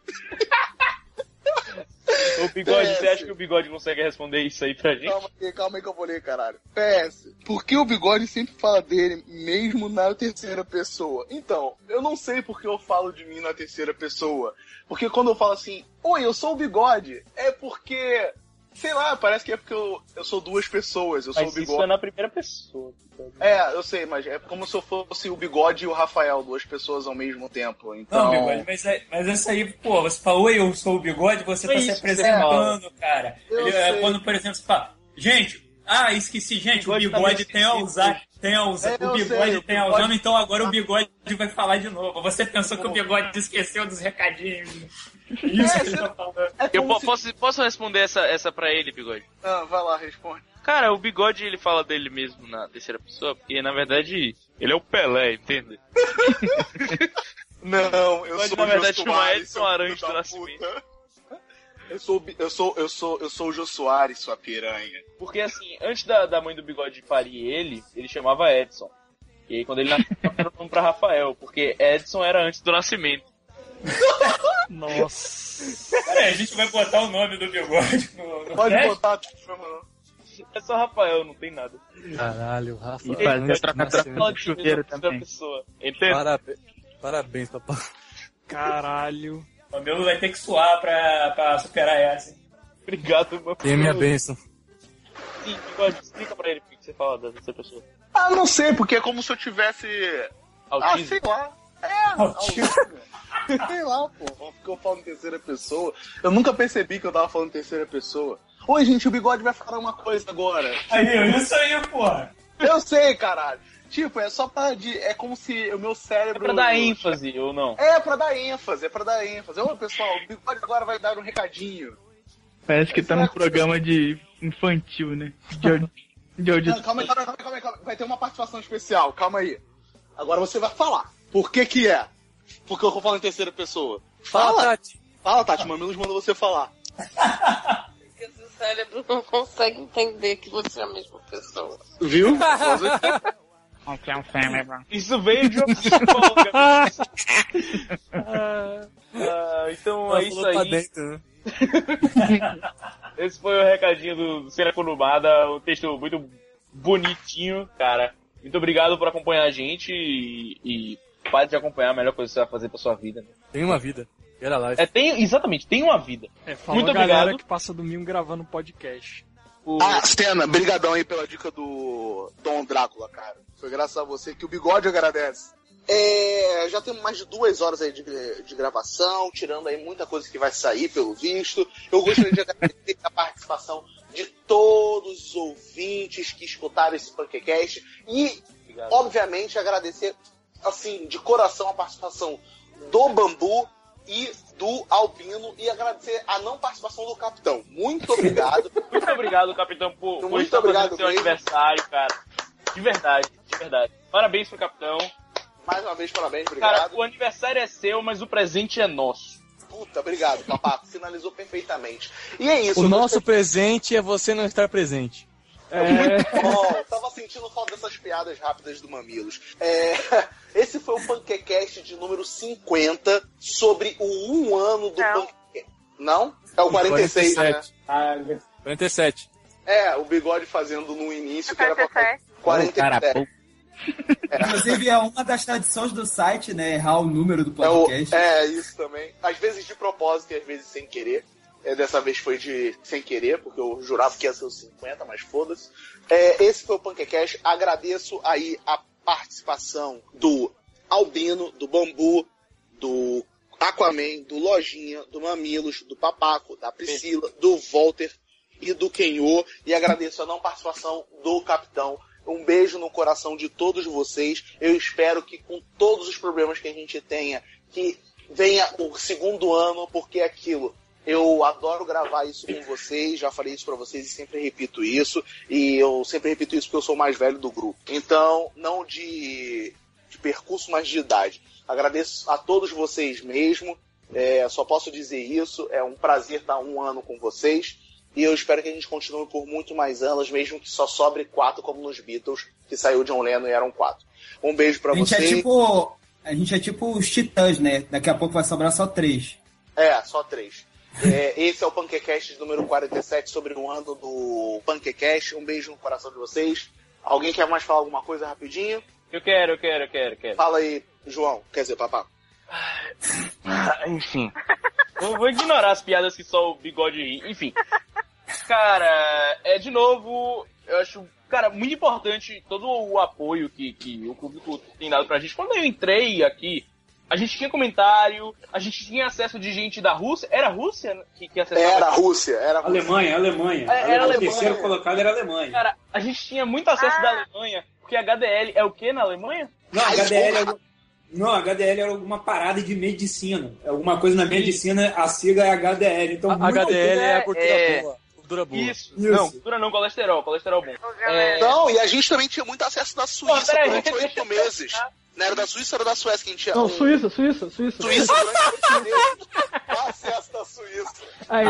Ô Bigode, você acha que o Bigode consegue responder isso aí pra gente? Calma aí que eu vou ler, caralho. PS, por que o Bigode sempre fala dele mesmo na terceira pessoa? Então, eu não sei por que eu falo de mim na terceira pessoa. Porque quando eu falo assim, oi, eu sou o Bigode, é porque... Sei lá, parece que é porque eu sou 2 pessoas, eu sou o Bigode. Isso é na primeira pessoa. Eu sei, mas é como se eu fosse o Bigode e o Rafael, 2 pessoas ao mesmo tempo. Então... Não, Bigode, mas isso aí, pô, você falou, oi, eu sou o Bigode, você tá se apresentando, cara. Quando, por exemplo, você fala, gente, esqueci, gente, o Bigode tem Alzheimer. O Bigode tem Alzheimer, então agora o Bigode vai falar de novo. Você pensou que o Bigode esqueceu dos recadinhos. Isso que ele tá falando. Eu posso responder essa pra ele, Bigode? Vai lá, responde. Cara, o Bigode, ele fala dele mesmo na terceira pessoa, porque na verdade ele é o Pelé, entende? Não, eu Mas, sou na verdade, o chama Edson Arantes do Nascimento. Eu sou o Jô Soares, sua piranha. Porque assim, antes da mãe do Bigode parir ele chamava Edson. E aí quando ele nasceu, era o nome pra Rafael, porque Edson era antes do nascimento. Nossa. Peraí, a gente vai botar o nome do Bigode no Pode teste? botar, É só Rafael, não tem nada. Caralho, Rafael. E fazer troca de chuveiro também. Pessoa. Parabéns, papai. Caralho. O meu vai ter que suar pra superar essa. Obrigado, meu. Tem a minha bênção. Sim, Bigode, explica pra ele por que você fala dessa pessoa. Não sei, porque é como se eu tivesse... Autismo? Sei lá. Autismo. Sei lá, pô. Porque eu falo em terceira pessoa. Eu nunca percebi que eu tava falando em terceira pessoa. Oi, gente, o Bigode vai falar uma coisa agora. Isso aí, porra. Eu sei, caralho. Tipo, é só pra... É como se o meu cérebro... É pra dar ênfase, ou não? É pra dar ênfase. Ô, pessoal, o Bigode agora vai dar um recadinho. Parece que tá num programa de infantil, né? De audição. Calma aí. Vai ter uma participação especial, calma aí. Agora você vai falar. Por que é? Porque eu falo em terceira pessoa. Fala, Tati. Mamilos mandou você falar. Porque seu cérebro não consegue entender que você é a mesma pessoa. Viu? Isso veio de uma psicóloga. Então é isso aí. Dentro, né? Esse foi o recadinho do Senna Kurumada, um texto muito bonitinho, cara. Muito obrigado por acompanhar a gente e pare de acompanhar a melhor coisa que você vai fazer pra sua vida. Né? Tem uma vida. Era live. Exatamente, tem uma vida. Muito obrigado. Que passa domingo gravando podcast. Senna, brigadão aí pela dica do Dom Drácula, cara. Foi graças a você que o Bigode agradece. Já temos mais de 2 horas aí de gravação, tirando aí muita coisa que vai sair, pelo visto. Eu gostaria de agradecer a participação de todos os ouvintes que escutaram esse PanqueCast e, obviamente, agradecer, assim, de coração a participação do Bambu e do Albino e agradecer a não participação do Capitão. Muito obrigado. Muito obrigado, Capitão, por muito obrigado no seu aniversário, cara. De verdade. Parabéns pro Capitão. Mais uma vez, parabéns, obrigado. Cara, o aniversário é seu, mas o presente é nosso. Puta, obrigado, Papaco. Finalizou perfeitamente. E é isso. O nosso presente é você não estar presente. Muito bom. Tava sentindo falta dessas piadas rápidas do Mamilos. Esse foi o PanqueCast de número 50 sobre o 1 ano do PanqueCast. Não? É o 46, 47. Né? 47. O Bigode fazendo no início, que era pra 47. Inclusive, é uma das tradições do site, né? Errar o número do podcast. Isso também. Às vezes de propósito e às vezes sem querer. Dessa vez foi sem querer, porque eu jurava que ia ser os 50, mas foda-se. Esse foi o PanqueCast. Agradeço aí a participação do Albino, do Bambu, do Aquaman, do Lojinha, do Mamilos, do Papaco, da Priscila, do Walter e do Kenô. E agradeço a não participação do Capitão. Um beijo no coração de todos vocês. Eu espero que com todos os problemas que a gente tenha, que venha o segundo ano, porque é aquilo. Eu adoro gravar isso com vocês, já falei isso pra vocês e sempre repito isso. E eu sempre repito isso porque eu sou o mais velho do grupo. Então, não de percurso, mas de idade. Agradeço a todos vocês mesmo. Só posso dizer isso. É um prazer estar 1 ano com vocês. E eu espero que a gente continue por muito mais anos, mesmo que só sobre 4, como nos Beatles, que saiu John Lennon e eram 4. Um beijo pra vocês. A gente é tipo os Titãs, né? Daqui a pouco vai sobrar só 3. Só 3. Esse é o PanqueCast número 47 sobre o ano do PanqueCast. Um beijo no coração de vocês. Alguém quer mais falar alguma coisa rapidinho? Eu quero. Fala aí, João. Quer dizer, Papá. Enfim. Eu vou ignorar as piadas que só o Bigode ri. Enfim. Cara, de novo, eu acho, cara, muito importante todo o apoio que o público tem dado pra gente. Quando eu entrei aqui, a gente tinha comentário, a gente tinha acesso de gente da Rússia. Era a Rússia que acessava? Era a Rússia. Alemanha. Era o terceiro colocado era a Alemanha. Cara, a gente tinha muito acesso da Alemanha, porque a HDL é o que na Alemanha? Não, a HDL era alguma parada de medicina. Alguma coisa na medicina, a sigla é HDL. Então, a HDL é a gordura boa. Gordura boa. Isso. Não, gordura não, colesterol bom. Não, e a gente também tinha muito acesso da Suíça durante 8 meses. Não era da Suíça, era da Suécia que a gente tinha. Não, Suíça. Suíça durante 8 meses. Acesso da Suíça.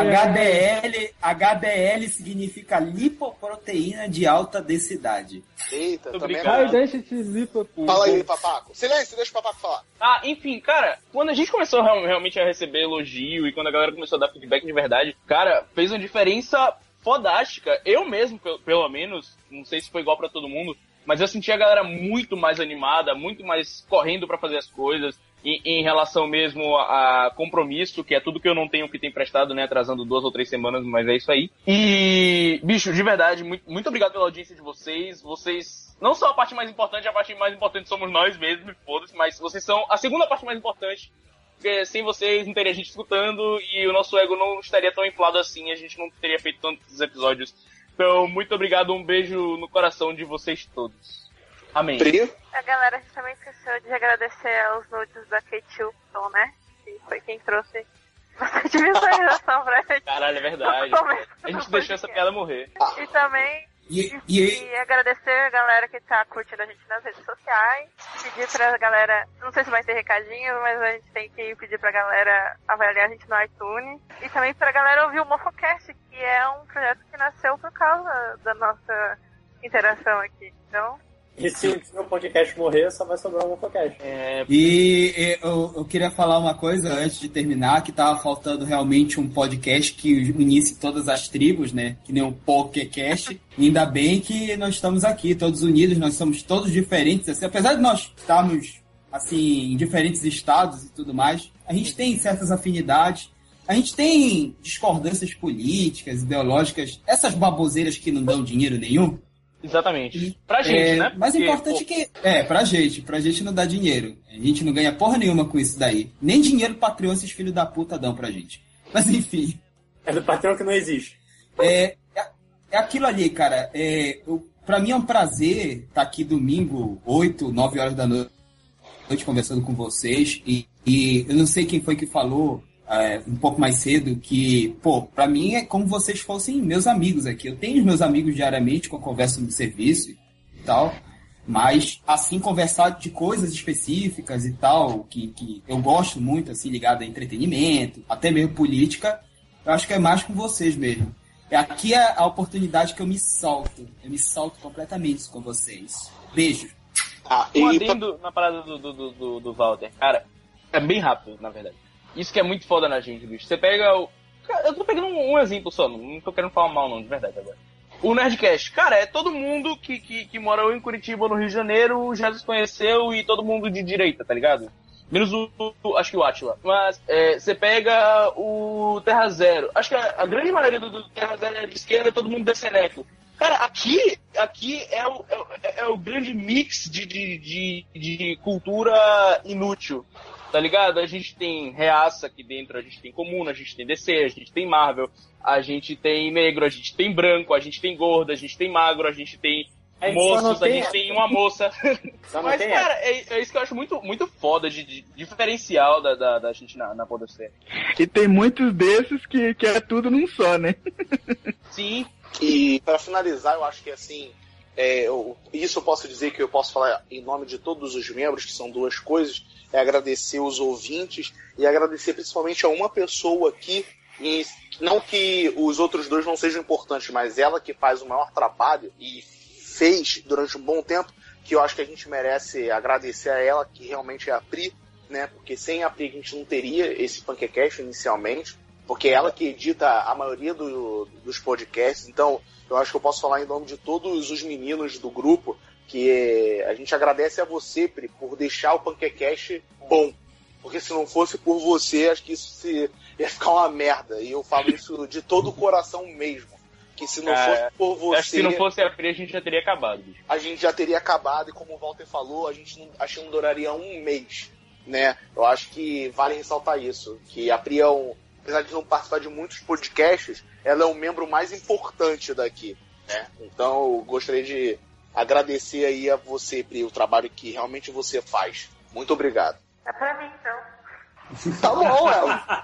HDL significa lipoproteína de alta densidade. Eita, também Fala aí, Papaco. Silêncio, deixa o Papaco falar. Enfim, cara, quando a gente começou realmente a receber elogio e quando a galera começou a dar feedback de verdade, cara, fez uma diferença fodástica. Eu mesmo, pelo menos, não sei se foi igual pra todo mundo, mas eu senti a galera muito mais animada, muito mais correndo pra fazer as coisas, em relação mesmo a compromisso, que é tudo que eu não tenho que tem prestado, né, atrasando 2 ou 3 semanas, mas é isso aí. E, bicho, de verdade, muito obrigado pela audiência de vocês. Vocês não são a parte mais importante somos nós mesmos, foda-se, mas vocês são a segunda parte mais importante, porque sem vocês não teria gente escutando e o nosso ego não estaria tão inflado assim, a gente não teria feito tantos episódios. Então, muito obrigado, um beijo no coração de vocês todos. Amém. A galera, a gente também esqueceu de agradecer aos nudes da Kate Upton, né? Que foi quem trouxe bastante visualização pra gente. Caralho, é verdade. A gente deixou essa piada morrer. E também e agradecer a galera que tá curtindo a gente nas redes sociais. Pedir pra galera, não sei se vai ter recadinho, mas a gente tem que pedir pra galera avaliar a gente no iTunes. E também pra galera ouvir o Mofocast, que é um projeto que nasceu por causa da nossa interação aqui. Então... E se o podcast morrer, só vai sobrar um podcast. E eu queria falar uma coisa antes de terminar, que tava faltando realmente um podcast que unisse todas as tribos, né? Que nem um PokéCast. Ainda bem que nós estamos aqui, todos unidos, nós somos todos diferentes. Assim, apesar de nós estarmos assim, em diferentes estados e tudo mais, a gente tem certas afinidades. A gente tem discordâncias políticas, ideológicas, essas baboseiras que não dão dinheiro nenhum. Exatamente. Pra gente, né? Mas Porque, importante que... pra gente não dá dinheiro. A gente não ganha porra nenhuma com isso daí. Nem dinheiro Patreon esses filhos da puta dão pra gente. Mas enfim. É do Patreon que não existe. É aquilo ali, cara. Pra mim é um prazer estar aqui domingo, 8, 9 horas da noite, conversando com vocês. E eu não sei quem foi que falou um pouco mais cedo que, pra mim é como vocês fossem meus amigos aqui. Eu tenho os meus amigos diariamente com a conversa no serviço e tal. Mas, assim, conversar de coisas específicas e tal, que eu gosto muito, assim, ligado a entretenimento, até mesmo política, eu acho que é mais com vocês mesmo. Aqui é a oportunidade que eu me solto. Eu me solto completamente com vocês. Beijo. Adendo na parada do Walter. Cara, é bem rápido, na verdade. Isso que é muito foda na gente, bicho. Você pega o... Cara, eu tô pegando um exemplo só, não tô querendo falar mal não, de verdade agora. O Nerdcast, cara, é todo mundo que mora ou em Curitiba ou no Rio de Janeiro, já se conheceu e todo mundo de direita, tá ligado? Menos acho que o Átila. Mas você pega o Terra Zero. Acho que a grande maioria do Terra Zero é de esquerda, todo mundo desceneco. Cara, aqui é o grande mix de cultura inútil, tá ligado? A gente tem reaça aqui dentro, a gente tem comuna, a gente tem DC, a gente tem Marvel, a gente tem negro, a gente tem branco, a gente tem gordo, a gente tem magro, a gente tem moços, a gente tem uma moça. Mas, cara, é isso que eu acho muito, muito foda de diferencial da gente na podosfera. E tem muitos desses que é tudo num só, né? Sim. E para finalizar, eu acho que assim, isso eu posso dizer que eu posso falar em nome de todos os membros, que são duas coisas, é agradecer os ouvintes e agradecer principalmente a uma pessoa aqui, e não que os outros dois não sejam importantes, mas ela que faz o maior trabalho e fez durante um bom tempo, que eu acho que a gente merece agradecer a ela, que realmente é a Pri, né? Porque sem a Pri a gente não teria esse PanqueCast inicialmente, porque é ela que edita a maioria dos podcasts. Então eu acho que eu posso falar em nome de todos os meninos do grupo, que a gente agradece a você, Pri, por deixar o PanqueCast bom, porque se não fosse por você, acho que isso ia ficar uma merda, e eu falo isso de todo o coração mesmo. Que se não fosse por você... Acho que se não fosse a Pri, a gente já teria acabado, bicho. A gente já teria acabado, e como o Walter falou, acho que não duraria um mês, né? Eu acho que vale ressaltar isso, que a Pri apesar de não participar de muitos podcasts, ela é o membro mais importante daqui, né? Então, eu gostaria de agradecer aí a você, Pri, o trabalho que realmente você faz. Muito obrigado. É pra mim, então. Tá bom, ela.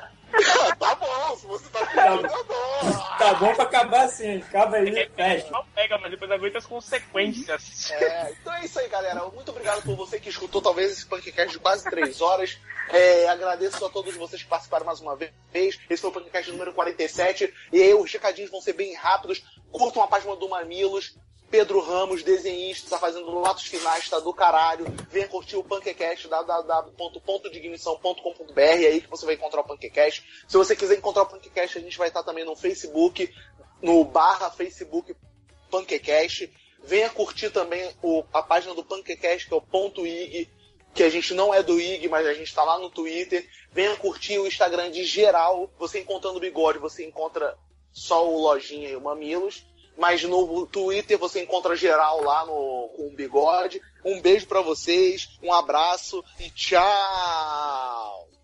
Tá bom, se você tá pedindo, tá bom. Tá bom pra acabar assim, acaba aí, fecha. Não pega, mas depois aguenta as consequências. Então é isso aí, galera. Muito obrigado por você que escutou talvez esse PanqueCast de quase 3 horas. Agradeço a todos vocês que participaram mais uma vez. Esse foi o PanqueCast número 47. E aí os recadinhos vão ser bem rápidos. Curtam a página do Mamilos. Pedro Ramos, desenhista, tá fazendo latos finais, tá do caralho. Venha curtir o PanqueCast, www.pontodeignição.com.br, aí que você vai encontrar o PanqueCast. Se você quiser encontrar o PanqueCast, a gente vai estar também no Facebook, no /Facebook PanqueCast. Venha curtir também a página do PanqueCast, que é o .ig, que a gente não é do IG, mas a gente tá lá no Twitter. Venha curtir o Instagram de geral. Você encontrando o Bigode, você encontra só o Lojinha e o Mamilos. Mas no Twitter você encontra geral lá com o Bigode. Um beijo pra vocês, um abraço e tchau!